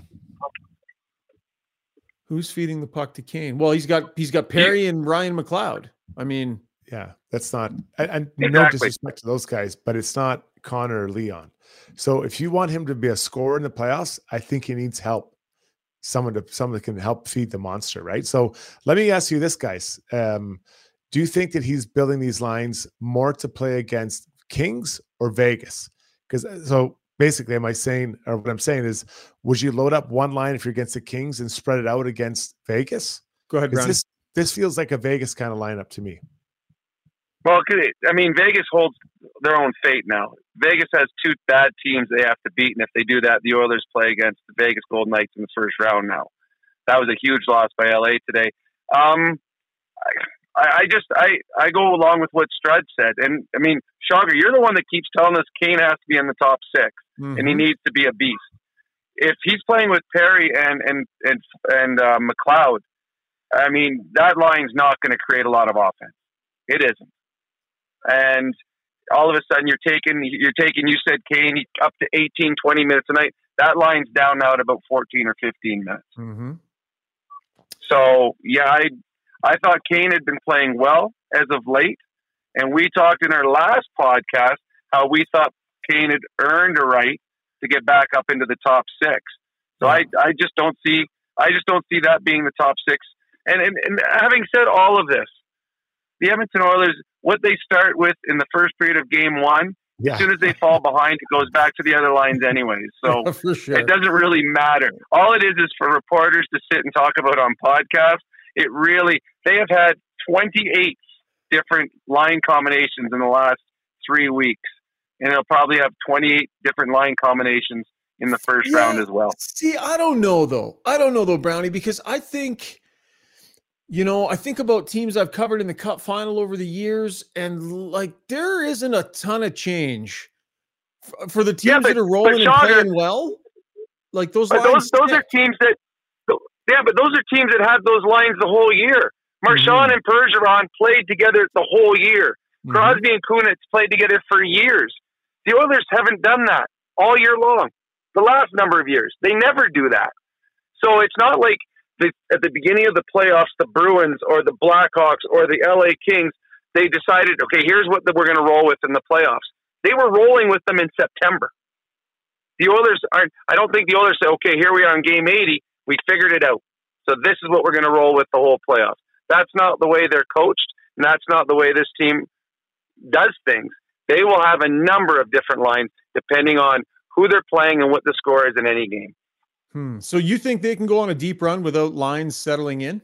Who's feeding the puck to Kane? Well, he's got he's got Perry and Ryan McLeod. I mean, yeah, that's not. And, and exactly. no disrespect to those guys, but it's not Connor or Leon. So if you want him to be a scorer in the playoffs, I think he needs help. Someone to someone that can help feed the monster, right? So let me ask you this, guys. Um, do you think that he's building these lines more to play against Kings or Vegas? Because so basically, am I saying, or what I'm saying is, would you load up one line if you're against the Kings and spread it out against Vegas? Go ahead, Brian. This this feels like a Vegas kind of lineup to me. Well, I mean, Vegas holds their own fate now. Vegas has two bad teams they have to beat, and if they do that, the Oilers play against the Vegas Golden Knights in the first round now. That was a huge loss by L A today. Um, I, I just I, I go along with what Strud said, and I mean, Shocker, you're the one that keeps telling us Kane has to be in the top six, mm-hmm. and he needs to be a beast. If he's playing with Perry and and and and uh, McLeod, I mean, that line's not going to create a lot of offense. It isn't. And all of a sudden you're taking, you're taking, you said Kane up to eighteen, twenty minutes a night. That line's down now to about fourteen or fifteen minutes. Mm-hmm. So yeah, I, I thought Kane had been playing well as of late. And we talked in our last podcast how we thought Kane had earned a right to get back up into the top six. So I, I just don't see, I just don't see that being the top six. And, and, and having said all of this, the Edmonton Oilers, what they start with in the first period of game one, yeah. as soon as they fall behind, it goes back to the other lines anyways. So For sure. It doesn't really matter. All it is is for reporters to sit and talk about on podcasts. It really, they have had twenty-eight different line combinations in the last three weeks. And they'll probably have twenty-eight different line combinations in the first yeah, round as well. See, I don't know, though. I don't know, though, Brownie, because I think, you know, I think about teams I've covered in the Cup final over the years, and, like, there isn't a ton of change for, for the teams yeah, but, that are rolling and Sean, playing well. Like, those lines. Those, those are teams that, yeah, but those are teams that have those lines the whole year. Marchand mm-hmm. and Bergeron played together the whole year. Mm-hmm. Crosby and Kunitz played together for years. The Oilers haven't done that all year long. The last number of years, they never do that. So it's not like the, at the beginning of the playoffs, the Bruins or the Blackhawks or the L A Kings, they decided, okay, here's what we're going to roll with in the playoffs. They were rolling with them in September. The Oilers aren't. I don't think the Oilers say, okay, here we are in game eighty. We figured it out. So this is what we're going to roll with the whole playoffs. That's not the way they're coached, and that's not the way this team does things. They will have a number of different lines depending on who they're playing and what the score is in any game. Hmm. So you think they can go on a deep run without lines settling in?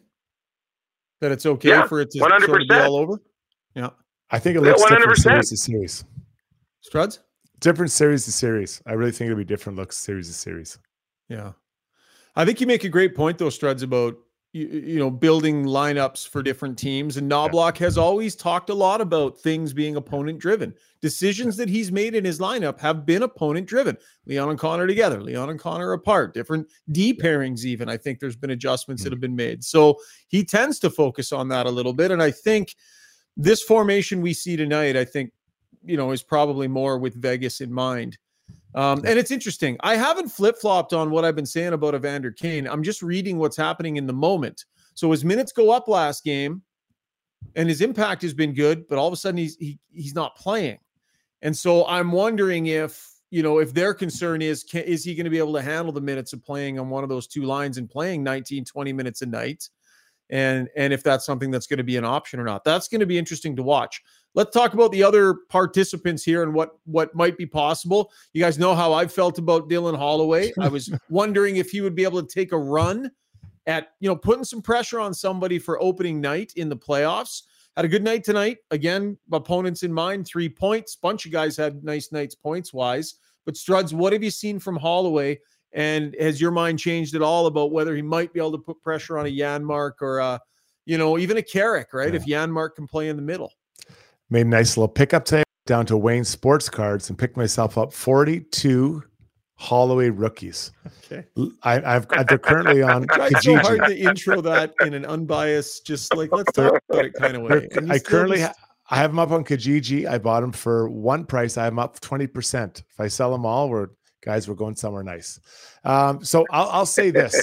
That it's okay yeah, for it to one hundred percent. Sort of be all over? Yeah. I think it looks yeah, different series to series. Struds? Different series to series. I really think it'll be different looks series to series. Yeah. I think you make a great point, though, Struds, about You, you know, building lineups for different teams. And Knobloch has always talked a lot about things being opponent driven. Decisions that he's made in his lineup have been opponent driven. Leon and Connor together, Leon and Connor apart, different D pairings even. I think there's been adjustments mm-hmm. that have been made. So he tends to focus on that a little bit. And I think this formation we see tonight, I think, you know, is probably more with Vegas in mind. Um, and it's interesting. I haven't flip-flopped on what I've been saying about Evander Kane. I'm just reading what's happening in the moment. So his minutes go up last game, and his impact has been good, but all of a sudden he's he, he's not playing. And so I'm wondering if, you know, if their concern is, can, is he going to be able to handle the minutes of playing on one of those two lines and playing nineteen, twenty minutes a night? And, and if that's something that's going to be an option or not. That's going to be interesting to watch. Let's talk about the other participants here and what, what might be possible. You guys know how I felt about Dylan Holloway. I was wondering if he would be able to take a run at, you know, putting some pressure on somebody for opening night in the playoffs. Had a good night tonight. Again, opponents in mind, three points. Bunch of guys had nice nights points-wise. But Struds, what have you seen from Holloway? And has your mind changed at all about whether he might be able to put pressure on a Janmark or, a, you know, even a Carrick, right? Yeah. If Janmark can play in the middle. Made a nice little pickup today down to Wayne Sports Cards and picked myself up forty-two Holloway rookies. Okay. I, I've, they're currently on Kijiji. It's so hard to intro that in an unbiased, just like, let's talk about it kind of way. I currently just... I have them up on Kijiji. I bought them for one price. I have them up twenty percent. If I sell them all, we're guys, we're going somewhere nice. Um, so I'll, I'll say this.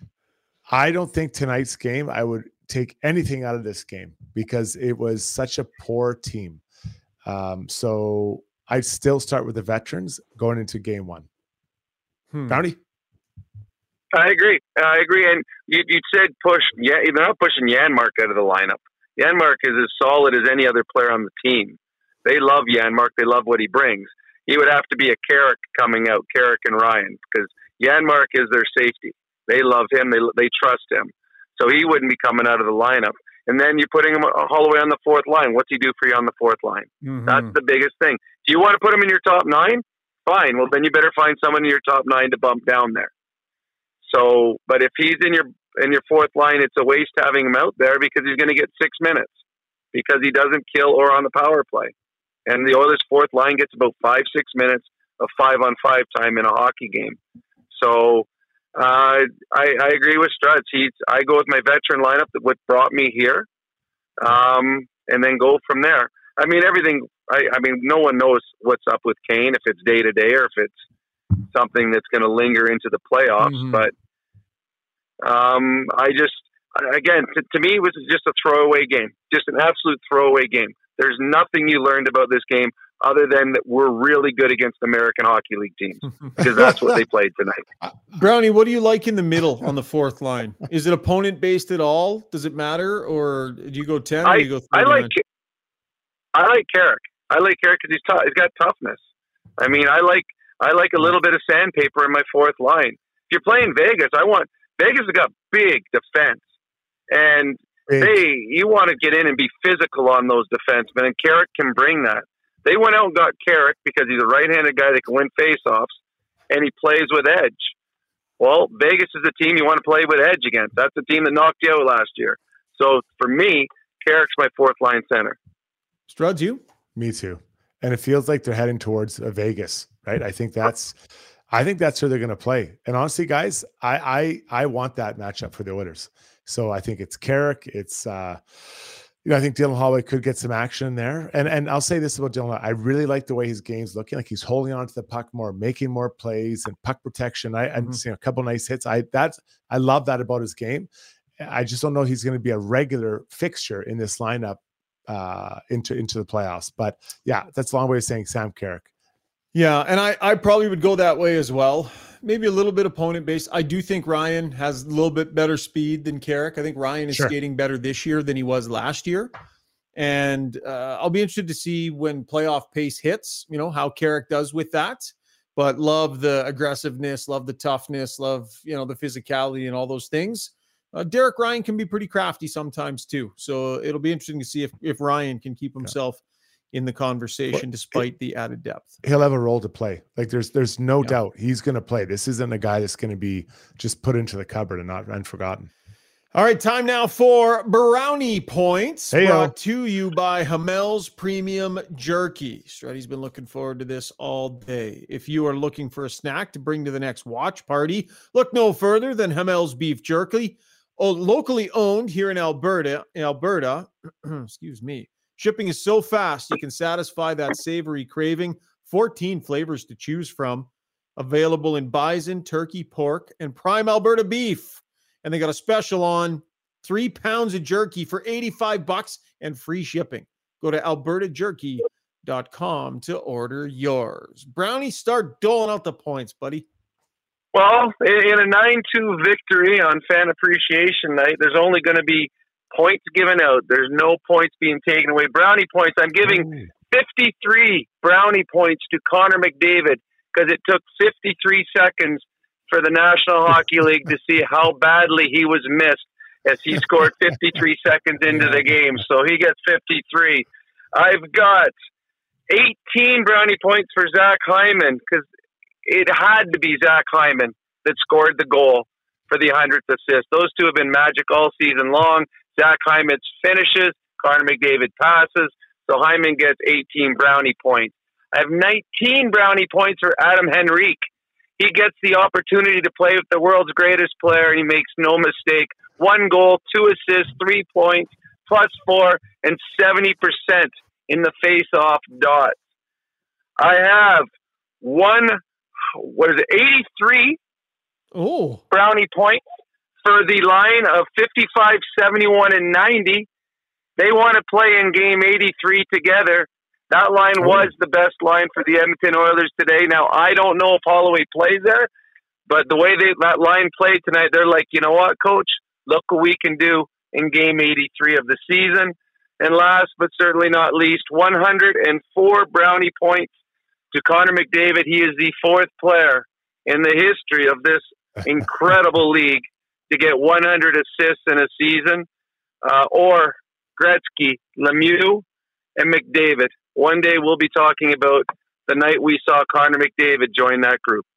I don't think tonight's game, I would take anything out of this game because it was such a poor team. Um, so I'd still start with the veterans going into game one. Hmm. Bounty? I agree. I agree. And you, you said push. Yeah, they're not pushing Janmark out of the lineup. Janmark is as solid as any other player on the team. They love Janmark. They love what he brings. He would have to be a Carrick coming out, Carrick and Ryan, because Janmark is their safety. They love him. They they trust him. So he wouldn't be coming out of the lineup. And then you're putting him Holloway on the fourth line. What's he do for you on the fourth line? Mm-hmm. That's the biggest thing. Do you want to put him in your top nine? Fine. Well, then you better find someone in your top nine to bump down there. So, but if he's in your in your fourth line, it's a waste having him out there because he's going to get six minutes because he doesn't kill or on the power play. And the Oilers' fourth line gets about five, six minutes of five-on-five time in a hockey game. So uh, I, I agree with Struds. He's, I go with my veteran lineup, that what brought me here, um, and then go from there. I mean, everything. I, I mean, no one knows what's up with Kane, if it's day-to-day or if it's something that's going to linger into the playoffs. Mm-hmm. But um, I just, again, to, to me, it was just a throwaway game, just an absolute throwaway game. There's nothing you learned about this game other than that we're really good against American Hockey League teams, because that's what they played tonight. Brownie, what do you like in the middle on the fourth line? Is it opponent based at all? Does it matter, or do you go ten? Or I, do you go I like I like Carrick. I like Carrick because he's tough. He's got toughness. I mean, I like I like a little bit of sandpaper in my fourth line. If you're playing Vegas, I want Vegas has got big defense, and big. they you want to get in and be physical on those defensemen, and Carrick can bring that. They went out and got Carrick because he's a right-handed guy that can win faceoffs, and he plays with edge. Well, Vegas is a team you want to play with edge against. That's the team that knocked you out last year. So for me, Carrick's my fourth line center. Struds, you? Me too. And it feels like they're heading towards a Vegas, right? I think that's, I think that's who they're going to play. And honestly, guys, I, I, I want that matchup for the Oilers. So I think it's Carrick. It's, uh, you know, I think Dylan Holloway could get some action there. And and I'll say this about Dylan. I really like the way his game's looking. Like he's holding on to the puck more, making more plays and puck protection. I, I'm mm-hmm. seeing a couple nice hits. I that's I love that about his game. I just don't know if he's going to be a regular fixture in this lineup uh, into, into the playoffs. But yeah, that's a long way of saying Sam Carrick. Yeah, and I, I probably would go that way as well. Maybe a little bit opponent based. I do think Ryan has a little bit better speed than Carrick. I think Ryan is sure. skating better this year than he was last year. And uh, I'll be interested to see when playoff pace hits, you know, how Carrick does with that. But love the aggressiveness, love the toughness, love, you know, the physicality and all those things. Uh, Derek Ryan can be pretty crafty sometimes too. So it'll be interesting to see if, if Ryan can keep himself yeah. in the conversation, despite the added depth. He'll have a role to play. Like there's, there's no yeah. doubt he's going to play. This isn't a guy that's going to be just put into the cupboard and not and forgotten. All right. Time now for Brownie Points, Hey-o. brought to you by Hamel's Premium Jerky. Struddy's been looking forward to this all day. If you are looking for a snack to bring to the next watch party, look no further than Hamel's Beef Jerky, oh, locally owned here in Alberta, in Alberta, excuse me. Shipping is so fast, you can satisfy that savory craving. fourteen flavors to choose from. Available in bison, turkey, pork, and prime Alberta beef. And they got a special on three pounds of jerky for eighty-five bucks and free shipping. Go to alberta jerky dot com to order yours. Brownie, start doling out the points, buddy. Well, in a nine two victory on Fan Appreciation Night, there's only going to be points given out. There's no points being taken away. Brownie points. I'm giving fifty-three brownie points to Connor McDavid because it took fifty-three seconds for the National Hockey League to see how badly he was missed as he scored fifty-three seconds into the game. So he gets fifty-three. I've got eighteen brownie points for Zach Hyman because it had to be Zach Hyman that scored the goal for the hundredth assist. Those two have been magic all season long. Zach Hyman finishes, Connor McDavid passes, so Hyman gets eighteen brownie points. I have nineteen brownie points for Adam Henrique. He gets the opportunity to play with the world's greatest player, and he makes no mistake. One goal, two assists, three points, plus four, and seventy percent in the face-off dots. I have one, what is it, eighty-three oh. brownie points for the line of fifty-five, seventy-one, and ninety. They want to play in game eighty-three together. That line oh. was the best line for the Edmonton Oilers today. Now, I don't know if Holloway plays there, but the way they, that line played tonight, they're like, you know what, coach? Look what we can do in game eighty-three of the season. And last but certainly not least, one hundred four brownie points to Connor McDavid. He is the fourth player in the history of this incredible league to get one hundred assists in a season, uh, or Gretzky, Lemieux, and McDavid. One day we'll be talking about the night we saw Connor McDavid join that group.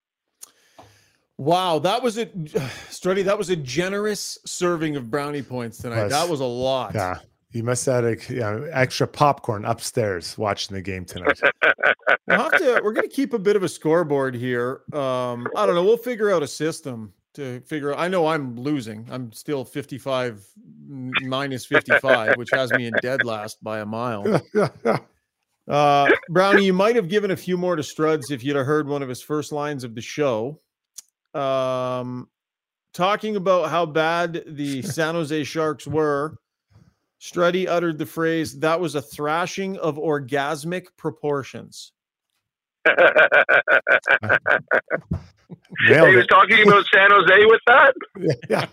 Wow, that was a Struddy. That was a generous serving of brownie points tonight. Was, that was a lot. Yeah, you must have had a, you know, extra popcorn upstairs watching the game tonight. we'll have to, we're going to keep a bit of a scoreboard here. Um, I don't know. We'll figure out a system to figure out. I know I'm losing. I'm still fifty-five minus fifty-five, which has me in dead last by a mile. Uh, Brownie, you might have given a few more to Struds if you'd have heard one of his first lines of the show. Um, talking about how bad the San Jose Sharks were Struddy uttered the phrase, "That was a thrashing of orgasmic proportions." He was talking about San Jose with that.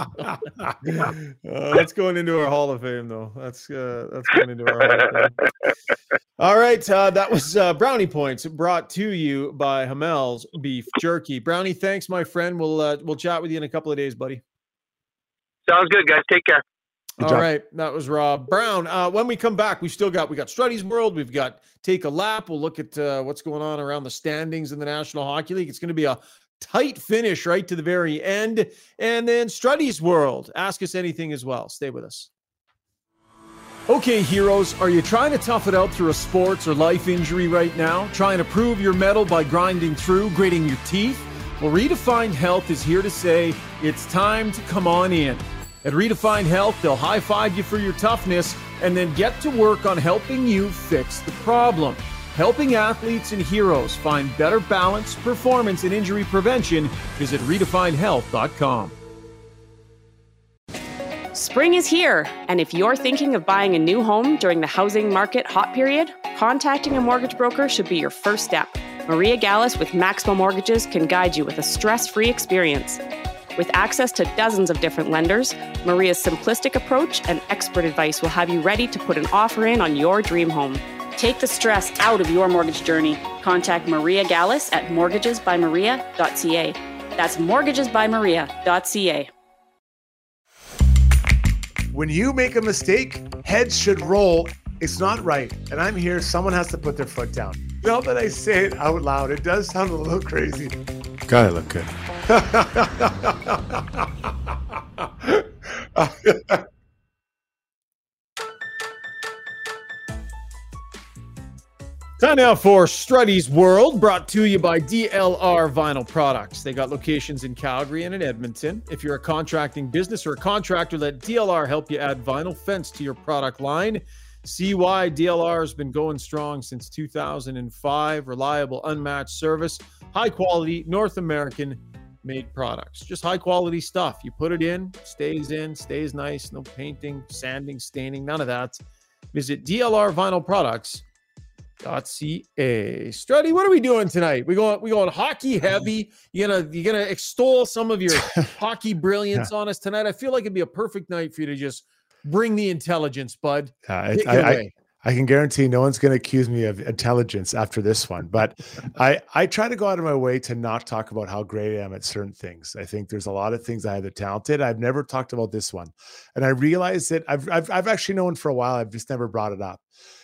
uh, that's going into our Hall of Fame, though. That's uh, that's going into our Hall of Fame. All right, uh, that was uh, Brownie Points brought to you by Hamel's Beef Jerky. Brownie, thanks, my friend. We'll uh, we'll chat with you in a couple of days, buddy. Sounds good, guys. Take care. Good All job. Right, that was Rob Brown. Uh, when we come back, we still got we got Struddy's World. We've got Take a Lap. We'll look at uh, what's going on around the standings in the National Hockey League. It's going to be a tight finish right to the very end, and then Struddy's World. Ask us anything as well. Stay with us. Okay, heroes, are you trying to tough it out through a sports or life injury right now? Trying to prove your mettle by grinding through, gritting your teeth? Well, Redefined Health is here to say it's time to come on in. At Redefined Health, they'll high-five you for your toughness and then get to work on helping you fix the problem. Helping athletes and heroes find better balance, performance, and injury prevention. Visit redefined health dot com. Spring is here, and if you're thinking of buying a new home during the housing market hot period, contacting a mortgage broker should be your first step. Maria Gallus with Maximo Mortgages can guide you with a stress-free experience. With access to dozens of different lenders, Maria's simplistic approach and expert advice will have you ready to put an offer in on your dream home. Take the stress out of your mortgage journey. Contact Maria Gallus at mortgages by maria dot c a. That's mortgages by maria dot c a. When you make a mistake, heads should roll. It's not right. And I'm here. Someone has to put their foot down. Now that I say it out loud, it does sound a little crazy. Gotta look good. Time now for Struddy's World, brought to you by D L R Vinyl Products. They got locations in Calgary and in Edmonton. If you're a contracting business or a contractor, let D L R help you add vinyl fence to your product line. See why D L R has been going strong since two thousand five. Reliable, unmatched service, high quality, North American made products. Just high quality stuff. You put it in, stays in, stays nice. No painting, sanding, staining, none of that. Visit D L R Vinyl Products. .ca. Struddy, what are we doing tonight? We going we going hockey heavy. You gonna you gonna extol some of your hockey brilliance yeah. on us tonight? I feel like it'd be a perfect night for you to just bring the intelligence, bud. Uh, I, I, I, I can guarantee no one's going to accuse me of intelligence after this one, but I I try to go out of my way to not talk about how great I am at certain things. I think there's a lot of things I have that talented. I've never talked about this one, and I realize that I've I've, I've actually known for a while. I've just never brought it up.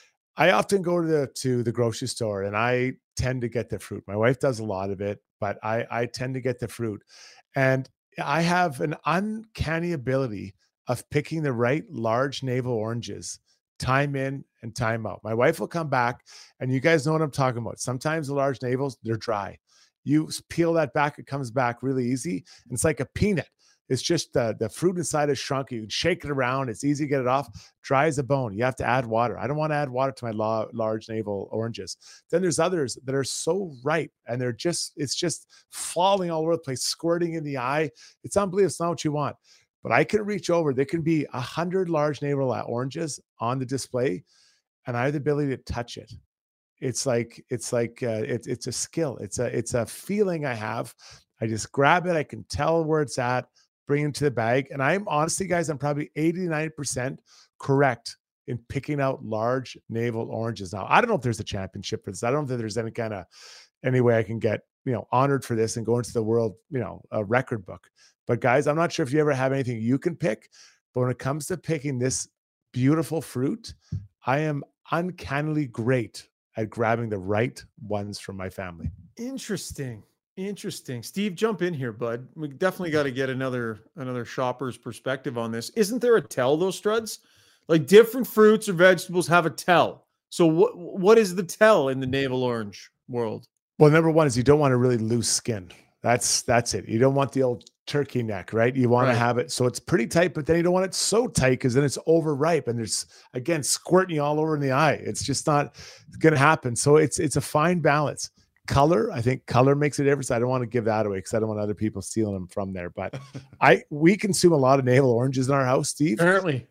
I often go to the to the grocery store and I tend to get the fruit. My wife does a lot of it, but I, I tend to get the fruit. And I have an uncanny ability of picking the right large navel oranges, time in and time out. My wife will come back, and you guys know what I'm talking about. Sometimes the large navels, they're dry. You peel that back, it comes back really easy. And it's like a peanut. It's just the, the fruit inside is shrunk. You can shake it around. It's easy to get it off. Dry as a bone. You have to add water. I don't want to add water to my la- large navel oranges. Then there's others that are so ripe, and they're just, it's just falling all over the place, squirting in the eye. It's unbelievable. It's not what you want. But I can reach over. There can be a hundred large navel oranges on the display, and I have the ability to touch it. It's like, it's like, uh, it, it's a skill. It's a, it's a feeling I have. I just grab it. I can tell where it's at. Bring it to the bag. And I'm honestly, guys, I'm probably eighty to ninety percent correct in picking out large navel oranges. Now, I don't know if there's a championship for this. I don't know if there's any kind of, any way I can get, you know, honored for this and go into the world, you know, a record book. But guys, I'm not sure if you ever have anything you can pick, but when it comes to picking this beautiful fruit, I am uncannily great at grabbing the right ones from my family. Interesting. Interesting. Steve, jump in here, bud. We definitely got to get another another shopper's perspective on this. Isn't there a tell, though, Struds? Like different fruits or vegetables have a tell. So what what is the tell in the navel orange world? Well, number one is you don't want a really loose skin. That's that's it. You don't want the old turkey neck, right? You want right. to have it so it's pretty tight, but then you don't want it so tight because then it's overripe and there's, again, squirting you all over in the eye. It's just not going to happen. So it's it's a fine balance. Color, I think color makes a difference. I don't want to give that away because I don't want other people stealing them from there. But I we consume a lot of navel oranges in our house, Steve. Apparently.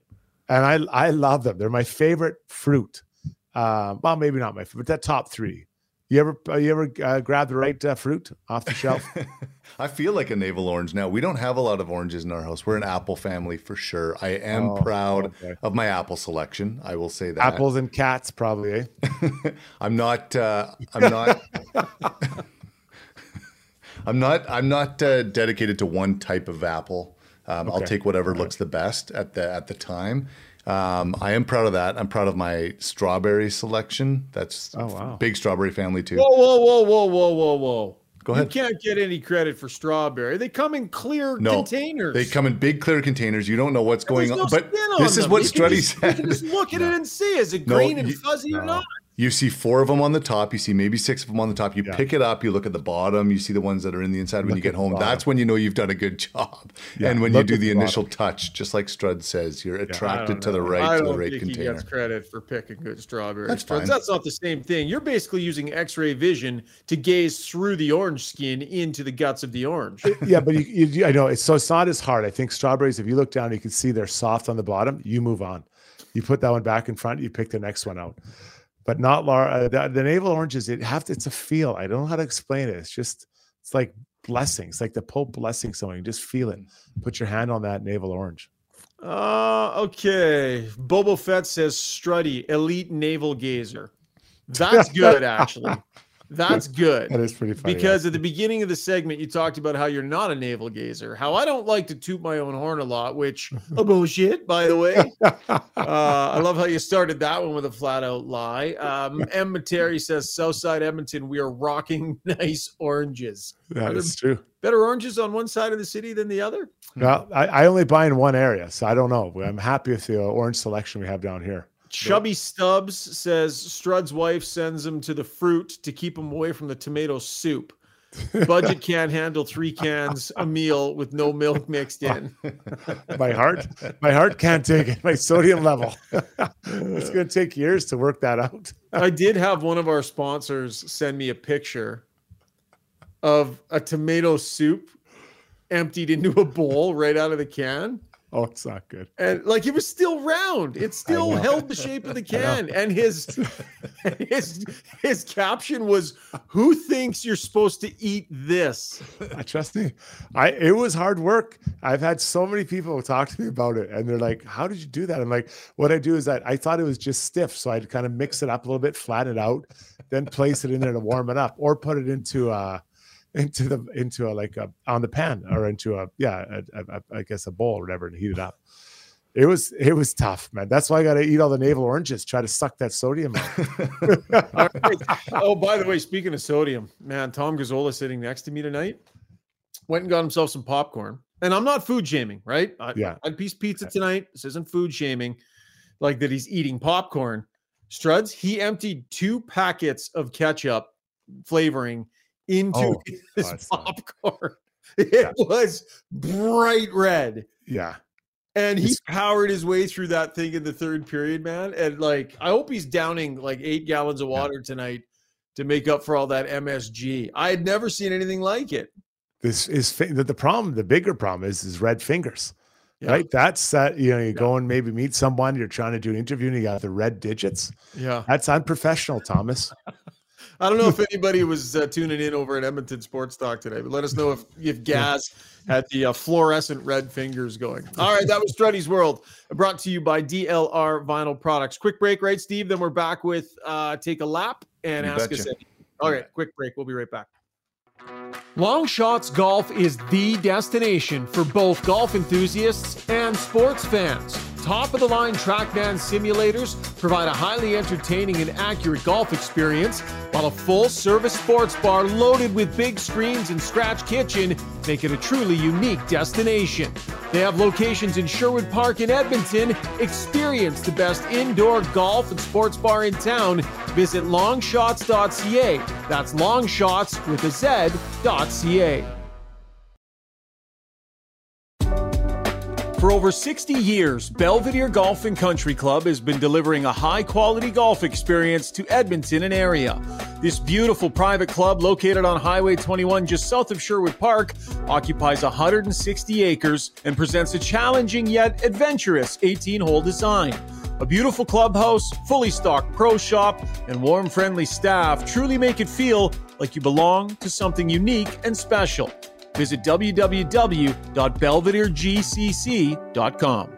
and I I love them. They're my favorite fruit. Uh, well, maybe not my favorite, but that top three. You ever uh, you ever uh, grab the right uh, fruit off the shelf? I feel like a navel orange now. We don't have a lot of oranges in our house. We're an apple family for sure. I am Oh, proud okay. of my apple selection. I will say that. Apples and cats, probably. Eh? I'm not. Uh, I'm not. I'm not. I'm not uh, dedicated to one type of apple. Um, I'll Okay. take whatever All looks the best at the at the time. Um, I am proud of that. I'm proud of my strawberry selection. That's Oh, wow. big strawberry family too. Whoa, whoa, whoa, whoa, whoa, whoa, whoa. Go ahead. You can't get any credit for strawberry. They come in clear No, containers. they come in big clear containers. You don't know what's There's going no on. But spin on this is them. what You can Struddy just- You said. can just look at it and see, is it No, green and you- fuzzy or no. not? You see four of them on the top. You see maybe six of them on the top. You Yeah. pick it up. You look at the bottom. You see the ones that are in the inside when Look you get at the home. bottom. That's when you know you've done a good job. Yeah, And when you look do at the the initial bottom. touch, just like Strud says, you're I attracted don't to the know. right I to the don't right think he container. gets credit for picking good strawberries. That's Friends. fine. That's not the same thing. You're basically using X-ray vision to gaze through the orange skin into the guts of the orange. Yeah, but you, you, I know it's so it's not as hard. I think strawberries, if you look down, you can see they're soft on the bottom. You move on. You put that one back in front. You pick the next one out. But not lar- uh, the, the navel oranges. It have to. It's a feel. I don't know how to explain it. It's just. It's like blessings. It's like the Pope blessing someone. You just feel it. Put your hand on that navel orange. Uh, okay. Boba Fett says Struddy, elite navel gazer. That's good, actually. That's good. That is pretty funny. Because at the beginning of the segment, you talked about how you're not a navel gazer. How I don't like to toot my own horn a lot, which a bullshit, by the way. Uh, I love how you started that one with a flat out lie. Um, M. Materi says, Southside Edmonton, we are rocking nice oranges. That Are is there true. better oranges on one side of the city than the other? Well, I, I only buy in one area, so I don't know. I'm happy with the uh, orange selection we have down here. Chubby Stubbs says Strud's wife sends him to the fruit to keep him away from the tomato soup. Budget can't handle three cans a meal with no milk mixed in. My heart, my heart can't take it. My sodium level. It's going to take years to work that out. I did have one of our sponsors send me a picture of a tomato soup emptied into a bowl right out of the can. Oh, it's not good. And like it was still round. It still held the shape of the can. And his his his caption was, "Who thinks you're supposed to eat this?" I trust me. I it was hard work. I've had so many people talk to me about it, and they're like, "How did you do that?" I'm like, "What I do is that I thought it was just stiff, so I'd kind of mix it up a little bit, flatten it out, then place it in there to warm it up, or put it into uh into the into a like a on the pan or into a yeah a, a, a, I guess a bowl or whatever and heat it up." It was it was tough, man. That's why I got to eat all the navel oranges, try to suck that sodium out. All right. Oh, by the way, speaking of sodium, man, Tom Gazzola sitting next to me tonight went and got himself some popcorn. And I'm not food shaming, right? I, Yeah. I had a piece of pizza tonight. This isn't food shaming, like that he's eating popcorn. Struds, he emptied two packets of ketchup flavoring into Oh, his oh, it's not- popcorn. It was bright red. Yeah. And he It's- powered his way through that thing in the third period, man. And like, I hope he's downing like eight gallons of water tonight to make up for all that M S G. I had never seen anything like it. This is fi- the, the problem. The bigger problem is is red fingers, Yeah. right? That's that. You know, you go and maybe meet someone. You're trying to do an interview, and you got the red digits. Yeah. That's unprofessional, Thomas. I don't know if anybody was uh, tuning in over at Edmonton Sports Talk today, but let us know if, if Gaz had the uh, fluorescent red fingers going. All right, that was Struddy's World, brought to you by D L R Vinyl Products. Quick break, right, Steve? Then we're back with uh, Take a Lap and You Ask betcha. Us Anything. All right, quick break. We'll be right back. Long Shots Golf is the destination for both golf enthusiasts and sports fans. Top-of-the-line TrackMan simulators provide a highly entertaining and accurate golf experience, while a full-service sports bar loaded with big screens and scratch kitchen make it a truly unique destination. They have locations in Sherwood Park in Edmonton. Experience the best indoor golf and sports bar in town. Visit longshots dot c a. That's longshots with a Z dot c a. For over sixty years, Belvedere Golf and Country Club has been delivering a high-quality golf experience to Edmonton and area. This beautiful private club, located on Highway twenty-one just south of Sherwood Park, occupies one hundred sixty acres and presents a challenging yet adventurous eighteen-hole design. A beautiful clubhouse, fully stocked pro shop, and warm, friendly staff truly make it feel like you belong to something unique and special. Visit w w w dot belvedere g c c dot com.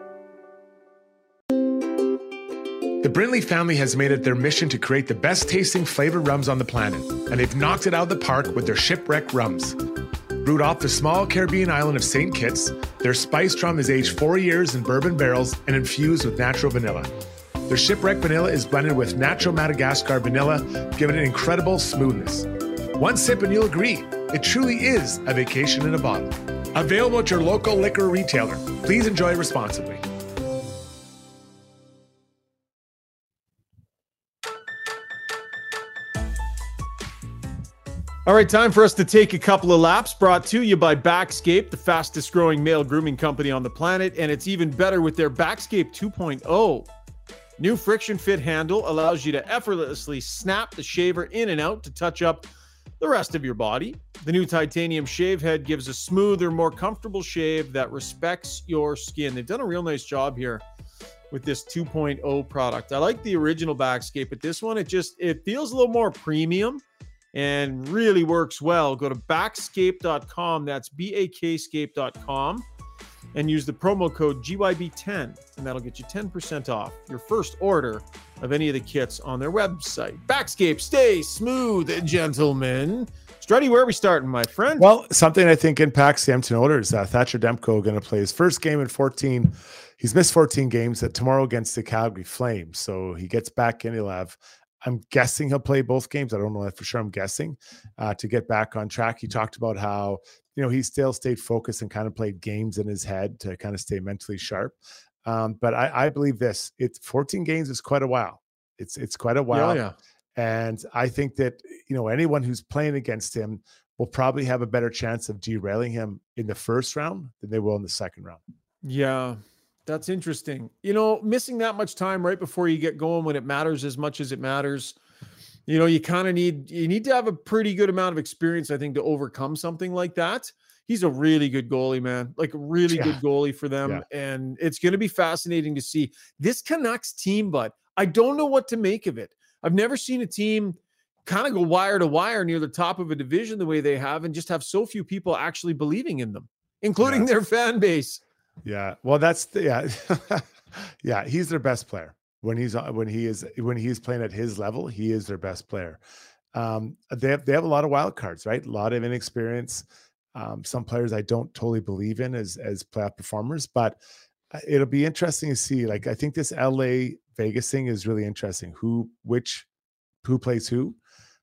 The Brindley family has made it their mission to create the best tasting flavored rums on the planet, and they've knocked it out of the park with their Shipwreck rums. Brewed off the small Caribbean island of Saint Kitts, their spiced rum is aged four years in bourbon barrels and infused with natural vanilla. Their Shipwreck vanilla is blended with natural Madagascar vanilla, giving it incredible smoothness. One sip and you'll agree, it truly is a vacation in a bottle. Available at your local liquor retailer. Please enjoy responsibly. All right, time for us to take a couple of laps, brought to you by Backscape, the fastest growing male grooming company on the planet, and it's even better with their Backscape two point oh. New friction fit handle allows you to effortlessly snap the shaver in and out to touch up the rest of your body. The new titanium shave head gives a smoother, more comfortable shave that respects your skin. They've done a real nice job here with this two point oh product. I like the original Backscape, but this one, it just, it feels a little more premium and really works well. Go to backscape dot com. That's B A K scape dot com. And use the promo code G Y B ten, and that'll get you ten percent off your first order of any of the kits on their website. Backscape, stay smooth, gentlemen. Struddy, where are we starting, my friend? Well, something I think impacts the Edmonton Oilers. Uh, Thatcher Demko going to play his first game in fourteen. He's missed fourteen games uh, tomorrow against the Calgary Flames. So he gets back in. He'll have, I'm guessing he'll play both games. I don't know that for sure. I'm guessing uh, to get back on track. He talked about how, you know, he still stayed focused and kind of played games in his head to kind of stay mentally sharp. Um, but I, I believe this, it's fourteen games is quite a while. It's, it's quite a while. Yeah, yeah. And I think that, you know, anyone who's playing against him will probably have a better chance of derailing him in the first round than they will in the second round. Yeah, that's interesting. You know, missing that much time right before you get going when it matters as much as it matters. You know, you kind of need, you need to have a pretty good amount of experience, I think, to overcome something like that. He's a really good goalie, man, like a really yeah. good goalie for them. Yeah. And it's going to be fascinating to see this Canucks team, but I don't know what to make of it. I've never seen a team kind of go wire to wire near the top of a division the way they have and just have so few people actually believing in them, including yeah. their fan base. Yeah. Well, that's the, yeah. yeah. He's their best player. When he's when he is when he's playing at his level, he is their best player. Um, they have they have a lot of wild cards, right? A lot of inexperience. Um, some players I don't totally believe in as as playoff performers, but it'll be interesting to see. Like I think this L A Vegas thing is really interesting. Who which who plays who?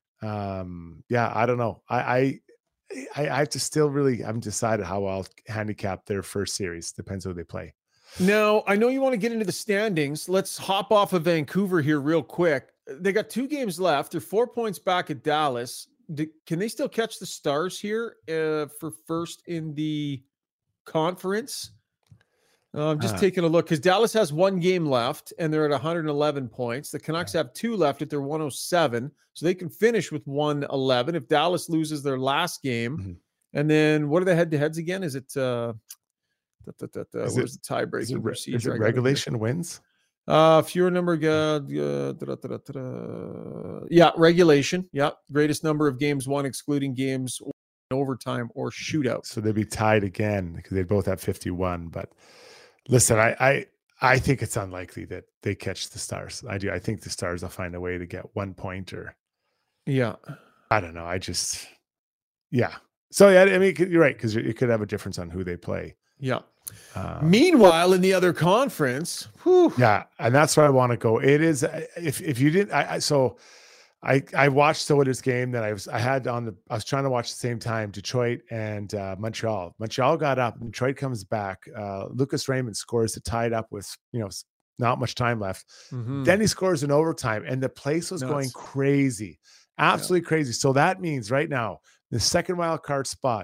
Um, yeah, I don't know. I I I, I have to still really I haven't decided how I'll handicap their first series. Depends who they play. Now, I know you want to get into the standings. Let's hop off of Vancouver here real quick. They got two games left. They're four points back at Dallas. Do, can they still catch the Stars here uh, for first in the conference? Uh, I'm just uh, taking a look because Dallas has one game left and they're at one hundred eleven points. The Canucks have two left at their one oh seven, so they can finish with one eleven if Dallas loses their last game. Mm-hmm. And then what are the head-to-heads again? Is it uh, – Da, da, da, da. Where's the tiebreaker is it, procedure? Is it regulation wins? Uh, fewer number. Uh, da, da, da, da, da. Yeah, regulation. Yeah, greatest number of games won, excluding games in overtime or shootout. So they'd be tied again because they both have fifty-one. But listen, I, I I think it's unlikely that they catch the Stars. I do. I think the Stars will find a way to get one point or. Yeah. I don't know. I just. Yeah. So yeah, I mean, you're right because you could have a difference on who they play. Yeah. Um, Meanwhile, in the other conference, whew. yeah, and that's where I want to go. It is if if you didn't, I, I so I I watched the Oilers game that I was I had on the I was trying to watch at the same time Detroit and uh, Montreal. Montreal got up, and Detroit comes back. Uh, Lucas Raymond scores to tie it up with you know not much time left. Mm-hmm. Then he scores in overtime, and the place was Nuts. going crazy, absolutely yeah. crazy. So that means right now the second wild card spot.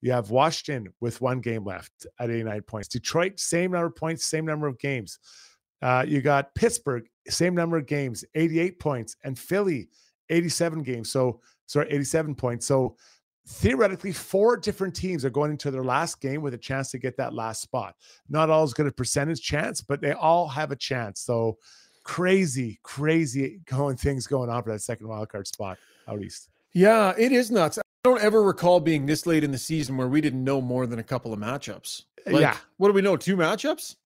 You have Washington with one game left at eighty-nine points. Detroit, same number of points, same number of games. Uh, you got Pittsburgh, same number of games, eighty-eight points, and Philly, eighty-seven games. So, sorry, eighty-seven points. So theoretically, four different teams are going into their last game with a chance to get that last spot. Not all as good a percentage chance, but they all have a chance. So crazy, crazy going things going on for that second wildcard spot out east. Yeah, it is nuts. I don't ever recall being this late in the season where we didn't know more than a couple of matchups. Like, yeah. What do we know? Two matchups?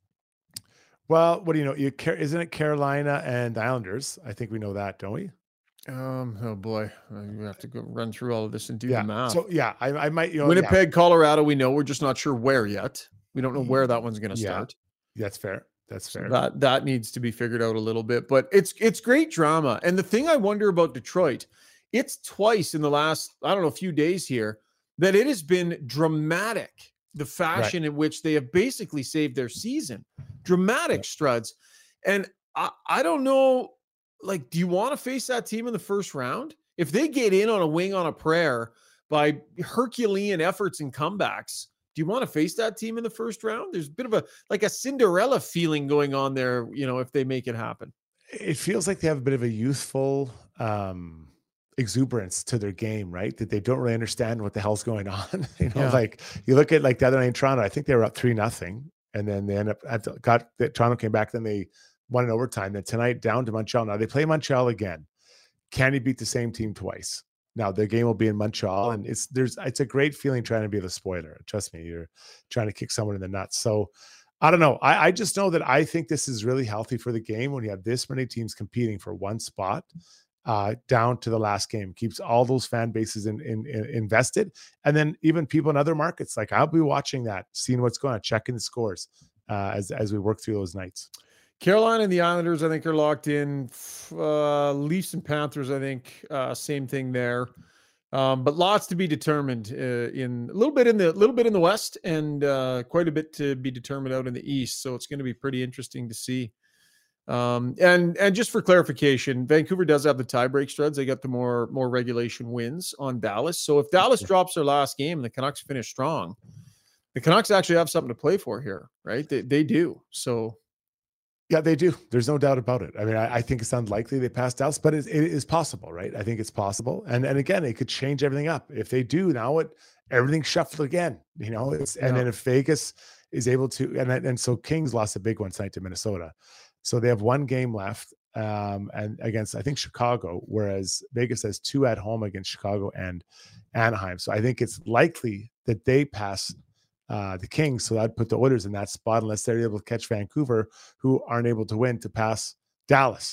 Well, what do you know? You isn't it Carolina and Islanders? I think we know that, don't we? Um. Oh boy, we have to go run through all of this and do yeah. the math. So yeah, I, I might. You know, Winnipeg, yeah. Colorado. We know. We're just not sure where yet. We don't know where that one's going to yeah. start. That's fair. That's fair. So that that needs to be figured out a little bit. But it's it's great drama. And the thing I wonder about Detroit, it's twice in the last I don't know a few days here that it has been dramatic. The fashion right. in which they have basically saved their season. Dramatic yeah. struts. And I, I don't know, like, do you want to face that team in the first round? If they get in on a wing on a prayer by Herculean efforts and comebacks, do you want to face that team in the first round? There's a bit of a, like a Cinderella feeling going on there, you know, if they make it happen. It feels like they have a bit of a youthful um, exuberance to their game, right? That they don't really understand what the hell's going on. you know, yeah. like you look at like the other night in Toronto, I think they were up three nothing, and then they end up at the, got the, Toronto came back, then they won in overtime. Then tonight down to Montreal. Now they play Montreal again. Can he beat the same team twice? Now the game will be in Montreal, and it's there's it's a great feeling trying to be the spoiler. Trust me, you're trying to kick someone in the nuts. So I don't know. I, I just know that I think this is really healthy for the game when you have this many teams competing for one spot uh, down to the last game. Keeps all those fan bases in, in, in invested, and then even people in other markets. Like I'll be watching that, seeing what's going on, checking the scores uh, as as we work through those nights. Carolina and the Islanders, I think, are locked in. Uh, Leafs and Panthers, I think, uh, same thing there. Um, but lots to be determined uh, in a little bit in the little bit in the West, and uh, quite a bit to be determined out in the East. So it's going to be pretty interesting to see. Um, and and just for clarification, Vancouver does have the tiebreak studs. They got the more more regulation wins on Dallas. So if Dallas drops their last game and the Canucks finish strong, the Canucks actually have something to play for here, right? They they do. So. Yeah, they do. There's no doubt about it. I mean, I, I think it's unlikely they passed Dallas, but it, it is possible, right? I think it's possible. And and again, it could change everything up. If they do, now it everything's shuffled again, you know, it's, and yeah. then if Vegas is able to, and and so Kings lost a big one tonight to Minnesota. So they have one game left um, and against, I think, Chicago, whereas Vegas has two at home against Chicago and Anaheim. So I think it's likely that they pass Uh, the Kings, so I'd put the Oilers in that spot unless they're able to catch Vancouver, who aren't able to win, to pass Dallas.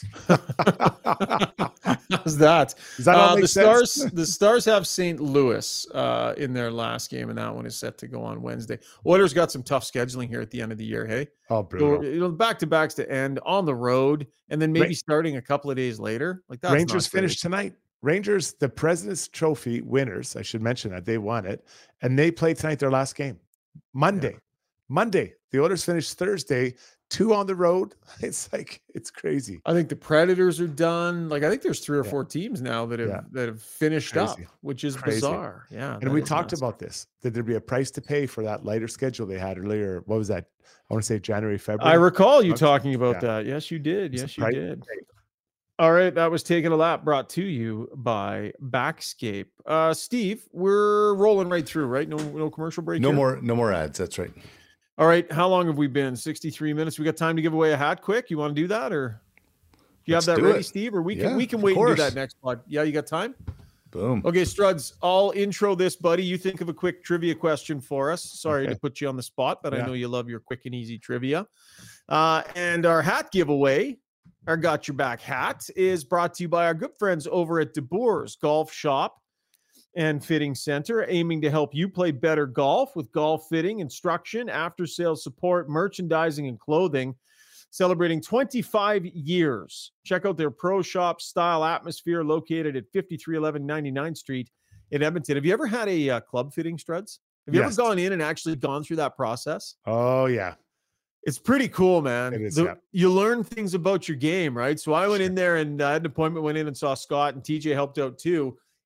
How's that? Does that uh, the sense? Stars, the Stars have Saint Louis uh, in their last game, and that one is set to go on Wednesday. Oilers got some tough scheduling here at the end of the year. Hey, oh, brutal. So, you know, back to backs to end on the road, and then maybe Ra- starting a couple of days later. Like that. Rangers finished tonight. Rangers, the President's Trophy winners. I should mention that they won it, and they played tonight their last game. Monday, yeah. Monday. The Oilers finished Thursday, two on the road. It's like, it's crazy. I think the Predators are done. Like, I think there's three or yeah. four teams now that have yeah. that have finished crazy. up, which is crazy. bizarre. Yeah. And we talked massive. about this, that there'd be a price to pay for that lighter schedule they had earlier. What was that? I want to say January, February. I recall you talking about yeah. that. Yes, you did. It's yes, you did. All right, that was Taking a Lap, brought to you by Backscape. Uh, Steve, we're rolling right through, right? No, no commercial break. No here? more, no more ads. That's right. All right, how long have we been? sixty-three minutes. We got time to give away a hat quick. You want to do that, or you Let's have that ready, it. Steve? Or we can yeah, we can wait and do that next pod. Yeah, you got time? Boom. Okay, Struds, I'll intro this, buddy. You think of a quick trivia question for us. Sorry okay. to put you on the spot, but yeah. I know you love your quick and easy trivia. Uh, and our hat giveaway. Our Got Your Back hat is brought to you by our good friends over at DeBoer's Golf Shop and Fitting Center, aiming to help you play better golf with golf fitting, instruction, after-sales support, merchandising, and clothing. Celebrating twenty-five years. Check out their pro shop style atmosphere located at fifty-three eleven ninety-ninth Street in Edmonton. Have you ever had a uh, club fitting, Struds? Have you yes. ever gone in and actually gone through that process? Oh, yeah. It's pretty cool, man. It is, the, yeah. You learn things about your game, right? So I went in there and I had an appointment, went in and saw Scott, and T J helped out too.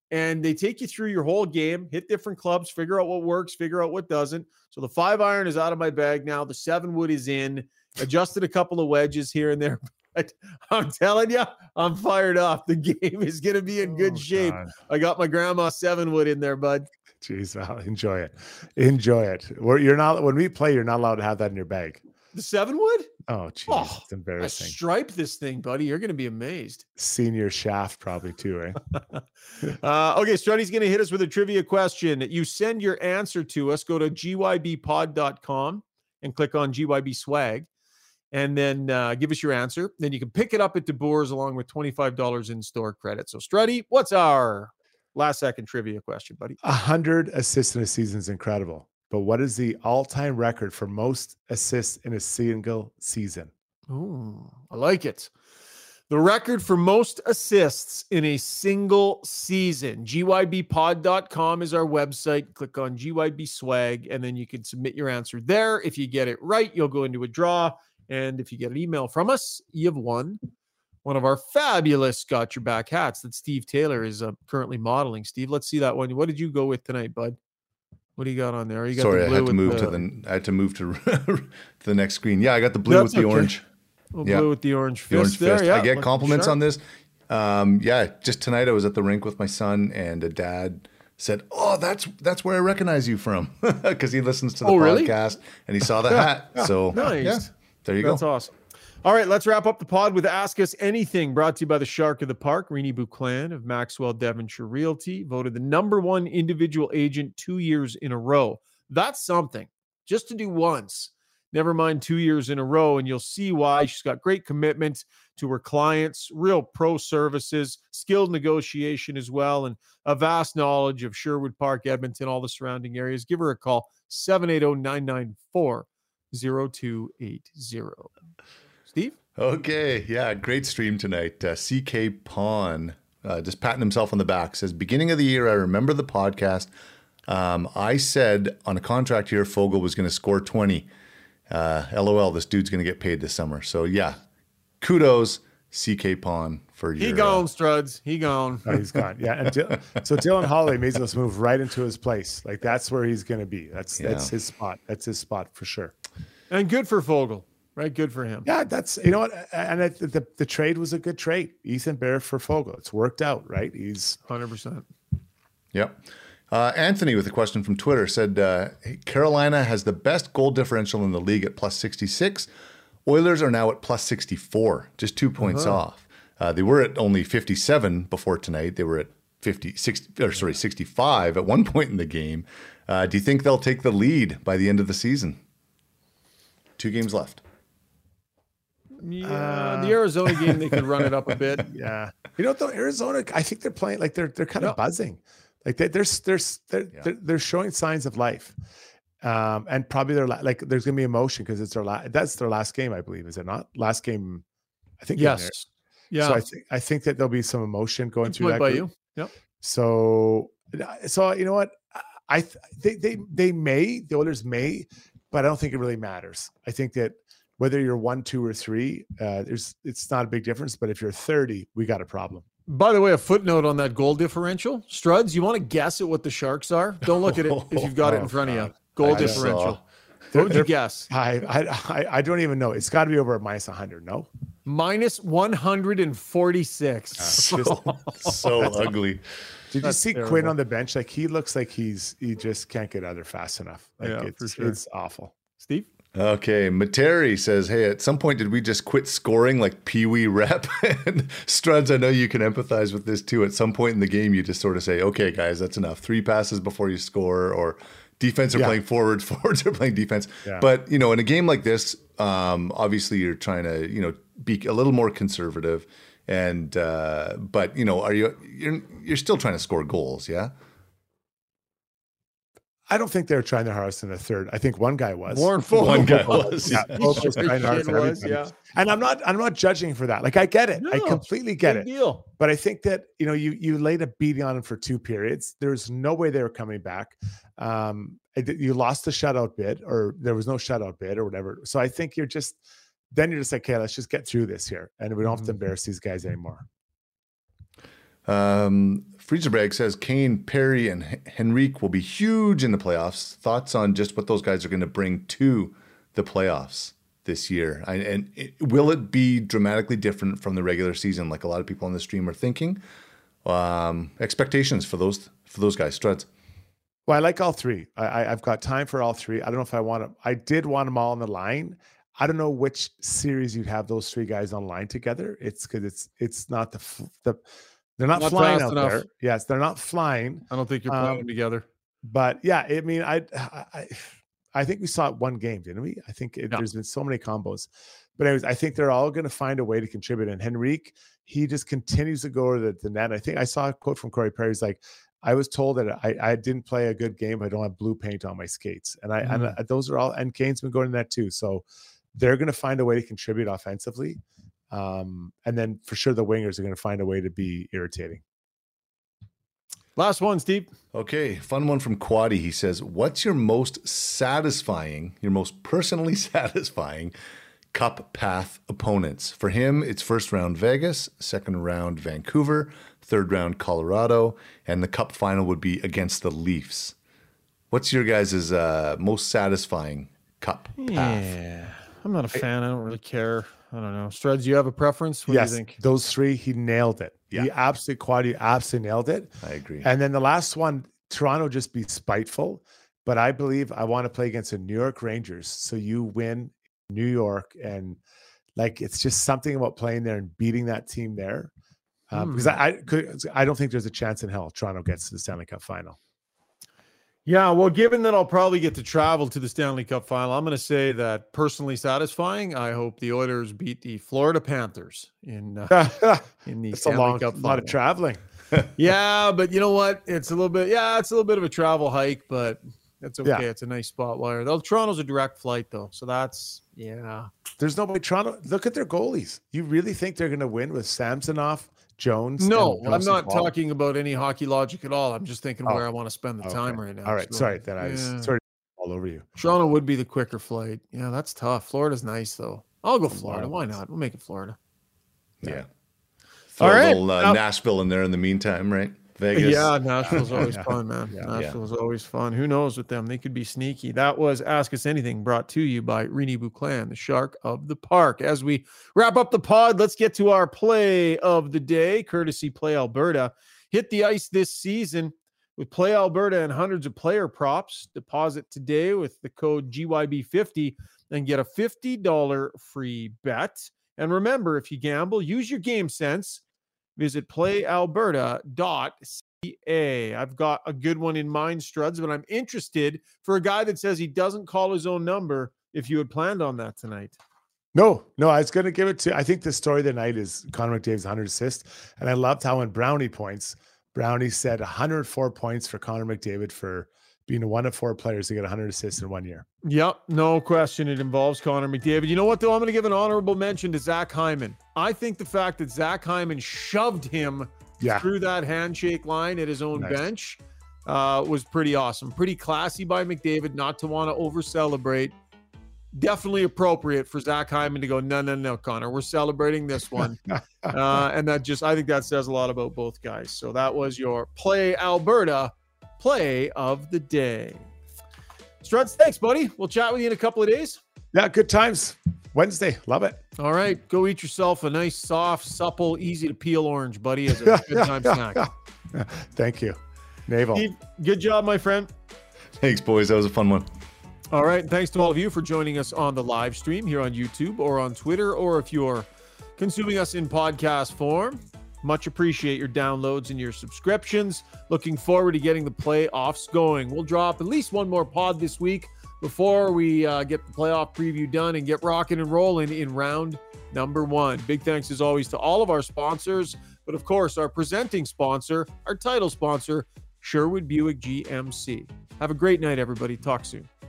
and they take you through your whole game, hit different clubs, figure out what works, figure out what doesn't. So the five iron is out of my bag now. The seven wood is in. Adjusted a couple of wedges here and there. But I'm telling you, I'm fired up. The game is going to be in good oh, shape. God. I got my grandma seven wood in there, bud. Jeez, well, enjoy it. Enjoy it. Where you're not when we play, you're not allowed to have that in your bag. The seven wood? Oh, geez, oh, it's embarrassing. I stripe this thing, buddy. You're going to be amazed. Senior shaft, probably too, eh? uh, okay, Struddy's going to hit us with a trivia question. You send your answer to us. Go to G Y B pod dot com and click on G Y B swag, and then uh, give us your answer. Then you can pick it up at DeBoer's along with twenty-five dollars in store credit. So, Struddy, what's our last second trivia question, buddy? A hundred assists in a season is incredible. But what is the all-time record for most assists in a single season? Ooh, I like it. The record for most assists in a single season. G Y B pod dot com is our website. Click on G Y B swag, and then you can submit your answer there. If you get it right, you'll go into a draw. And if you get an email from us, you've won one of our fabulous Got Your Back hats that Steve Taylor is uh, currently modeling. Steve, let's see that one. What did you go with tonight, bud? What do you got on there? You got Sorry, the blue I had to move the, to the. I had to move to, to the next screen. Yeah, I got the blue with the okay. orange. Well, yeah. Blue with the orange fist. The orange there, fist. yeah. I get Looking compliments sharp. on this. Um, yeah, just tonight I was at the rink with my son, and a dad said, "Oh, that's that's where I recognize you from," because he listens to the oh, podcast really? and he saw the hat. So nice. Yeah, there you that's go. That's awesome. All right, let's wrap up the pod with Ask Us Anything, brought to you by the Shark of the Park, Renee Buclan of Maxwell Devonshire Realty, voted the number one individual agent two years in a row. That's something. Just to do once, never mind two years in a row, and you'll see why. She's got great commitment to her clients, real pro services, skilled negotiation as well, and a vast knowledge of Sherwood Park, Edmonton, all the surrounding areas. Give her a call, seven eight zero, nine nine four, zero two eight zero. Steve? Okay, yeah, great stream tonight. Uh, C K Pawn, uh, just patting himself on the back, says, beginning of the year, I remember the podcast. Um, I said on a contract year, Fogle was going to score twenty. Uh, LOL, this dude's going to get paid this summer. So, yeah, kudos, C K Pawn, for your... He gone, uh, Struds. He gone. Oh, he's gone. Yeah. And Dil- so Dylan Holloway made us move right into his place. Like, that's where he's going to be. That's, yeah. that's his spot. That's his spot for sure. And good for Fogle. Right, good for him. Yeah, that's, you know what, and it, the the trade was a good trade. Ethan Bear for Fogle. It's worked out, right? He's one hundred percent. Yep. Uh, Anthony with a question from Twitter said, uh, hey, Carolina has the best goal differential in the league at plus sixty-six. Oilers are now at plus sixty-four, just two points uh-huh. off. Uh, they were at only fifty-seven before tonight. They were at fifty, sixty, or sorry, sixty-five at one point in the game. Uh, do you think they'll take the lead by the end of the season? Two games left. Yeah, uh, the Arizona game, they could run it up a bit. Yeah. You know, though, Arizona, I think they're playing, like, they're they're kind of yeah. buzzing. Like, they, they're, they're, they're, yeah. they're, they're showing signs of life. Um, and probably they're like, there's going to be emotion because it's their last, that's their last game, I believe. Is it not? Last game, I think. Yes. Yeah. So I think, I think that there'll be some emotion going Good through that by group. You. Yep. So, so, you know what? I, they, they, they may, the Oilers may, but I don't think it really matters. I think that, whether you're one, two, or three, uh, there's it's not a big difference. But if you're thirty, we got a problem. By the way, a footnote on that goal differential. Struds, you want to guess at what the Sharks are? Don't look at it if you've got oh, it in front God. of you. Goal I differential. What would you guess? I, I I don't even know. It's got to be over at minus one hundred, no? Minus one hundred forty-six. Uh, so ugly. Did That's you see terrible. Quinn on the bench? Like, he looks like he's he just can't get out there fast enough. Like, yeah, it's, for sure. It's awful. Steve? Okay, Materi says, hey, at some point, did we just quit scoring like Pee Wee rep? And Struds, I know you can empathize with this too. At some point in the game, you just sort of say, okay, guys, that's enough. Three passes before you score, or defense are yeah. playing forwards, forwards are playing defense. Yeah. But, you know, in a game like this, um, obviously you're trying to, you know, be a little more conservative. And, uh, but, you know, are you, you're, you're still trying to score goals, yeah? I don't think they were trying their hardest in the third. I think one guy was. Warren Fogle. One guy was. Yeah, Fogle was trying hard for was, everybody. yeah. And I'm not I'm not judging for that. Like, I get it. No, I completely get big it. Deal. But I think that, you know, you you laid a beating on him for two periods. There's no way they were coming back. Um, you lost the shutout bid, or there was no shutout bid, or whatever. So I think you're just then you're just like, okay, let's just get through this here, and we don't have to embarrass these guys anymore. Um, Frieserbrag says Kane, Perry, and Henrique will be huge in the playoffs. Thoughts on just what those guys are going to bring to the playoffs this year? I, and it, will it be dramatically different from the regular season, like a lot of people on the stream are thinking? Um, expectations for those for those guys, Struds. Well, I like all three. I, I, I've got time for all three. I don't know if I want to. I did want them all on the line. I don't know which series you'd have those three guys on line together. It's because it's it's not the the. They're not, not flying out enough. there. Yes, they're not flying. I don't think you're playing um, them together. But yeah, I mean, I, I I think we saw it one game, didn't we? I think it, yeah. there's been so many combos. But anyways, I think they're all going to find a way to contribute. And Henrique, he just continues to go to the, the net. I think I saw a quote from Corey Perry. He's like, I was told that I, I didn't play a good game. But I don't have blue paint on my skates. And I mm-hmm. and those are all, and Kane's been going to that too. So they're going to find a way to contribute offensively. Um, and then for sure, the wingers are going to find a way to be irritating. Last one, Steve. Okay, fun one from Quaddy. He says, what's your most satisfying, your most personally satisfying cup path opponents? For him, it's first round Vegas, second round Vancouver, third round Colorado, and the cup final would be against the Leafs. What's your guys' uh, most satisfying cup path? Yeah, I'm not a fan. I don't really care. I don't know. Struds, you have a preference? What yes, do you think? Those three, he nailed it. Yeah. He absolutely, Quaddy absolutely nailed it. I agree. And then the last one, Toronto just be spiteful, but I believe I want to play against the New York Rangers. So you win New York, and like it's just something about playing there and beating that team there. Um, hmm. Because I, I could, I don't think there's a chance in hell Toronto gets to the Stanley Cup final. Yeah, well, given that I'll probably get to travel to the Stanley Cup final, I'm going to say that personally satisfying. I hope the Oilers beat the Florida Panthers in uh, in the Stanley a long, Cup final. A lot of traveling. Yeah, but you know what? It's a little bit. Yeah, it's a little bit of a travel hike, but it's okay. Yeah. It's a nice spot wire. Though Toronto's a direct flight, though, so that's yeah. There's nobody. Toronto. Look at their goalies. You really think they're going to win with Samsonov? Jones? No, I'm not Paul. talking about any hockey logic at all. I'm just thinking oh. where I want to spend the okay. time right now. All right. So, sorry that I was yeah. sorry all over you. Toronto would be the quicker flight. Yeah, that's tough. Florida's nice, though. I'll go Florida. Why not? We'll make it Florida. Yeah. yeah. Throw all right. a little uh, now, Nashville in there in the meantime, right? Vegas. Yeah, Nashville's always yeah. fun, man. Yeah. Nashville's yeah. always fun. Who knows with them? They could be sneaky. That was Ask Us Anything, brought to you by Rini Bouclan, the Shark of the Park. As we wrap up the pod, let's get to our play of the day, courtesy Play Alberta. Hit the ice this season with Play Alberta and hundreds of player props. Deposit today with the code G Y B fifty and get a fifty dollars free bet. And remember, if you gamble, use your game sense. Visit play alberta dot c a. I've got a good one in mind, Struds, but I'm interested for a guy that says he doesn't call his own number if you had planned on that tonight. No, no, I was going to give it to, I think the story of the night is Connor McDavid's one hundred assists. And I loved how when Brownie points, Brownie said one hundred four points for Connor McDavid for being a one of four players to get one hundred assists in one year. Yep, no question. It involves Connor McDavid. You know what, though? I'm going to give an honorable mention to Zach Hyman. I think the fact that Zach Hyman shoved him yeah. through that handshake line at his own nice. bench uh, was pretty awesome. Pretty classy by McDavid not to want to over-celebrate. Definitely appropriate for Zach Hyman to go, no, no, no, Connor, we're celebrating this one. uh, and that just, I think that says a lot about both guys. So that was your Play Alberta play of the day. Struts, thanks, buddy. We'll chat with you in a couple of days. Yeah, good times. Wednesday. Love it. All right. Go eat yourself a nice, soft, supple, easy to peel orange, buddy, as a good time snack. Thank you. Naval. Steve, good job, my friend. Thanks, boys. That was a fun one. All right. Thanks to all of you for joining us on the live stream here on YouTube or on Twitter, or if you're consuming us in podcast form. Much appreciate your downloads and your subscriptions. Looking forward to getting the playoffs going. We'll drop at least one more pod this week before we uh, get the playoff preview done and get rocking and rolling in round number one. Big thanks as always to all of our sponsors, but of course our presenting sponsor, our title sponsor, Sherwood Buick G M C. Have a great night, everybody. Talk soon.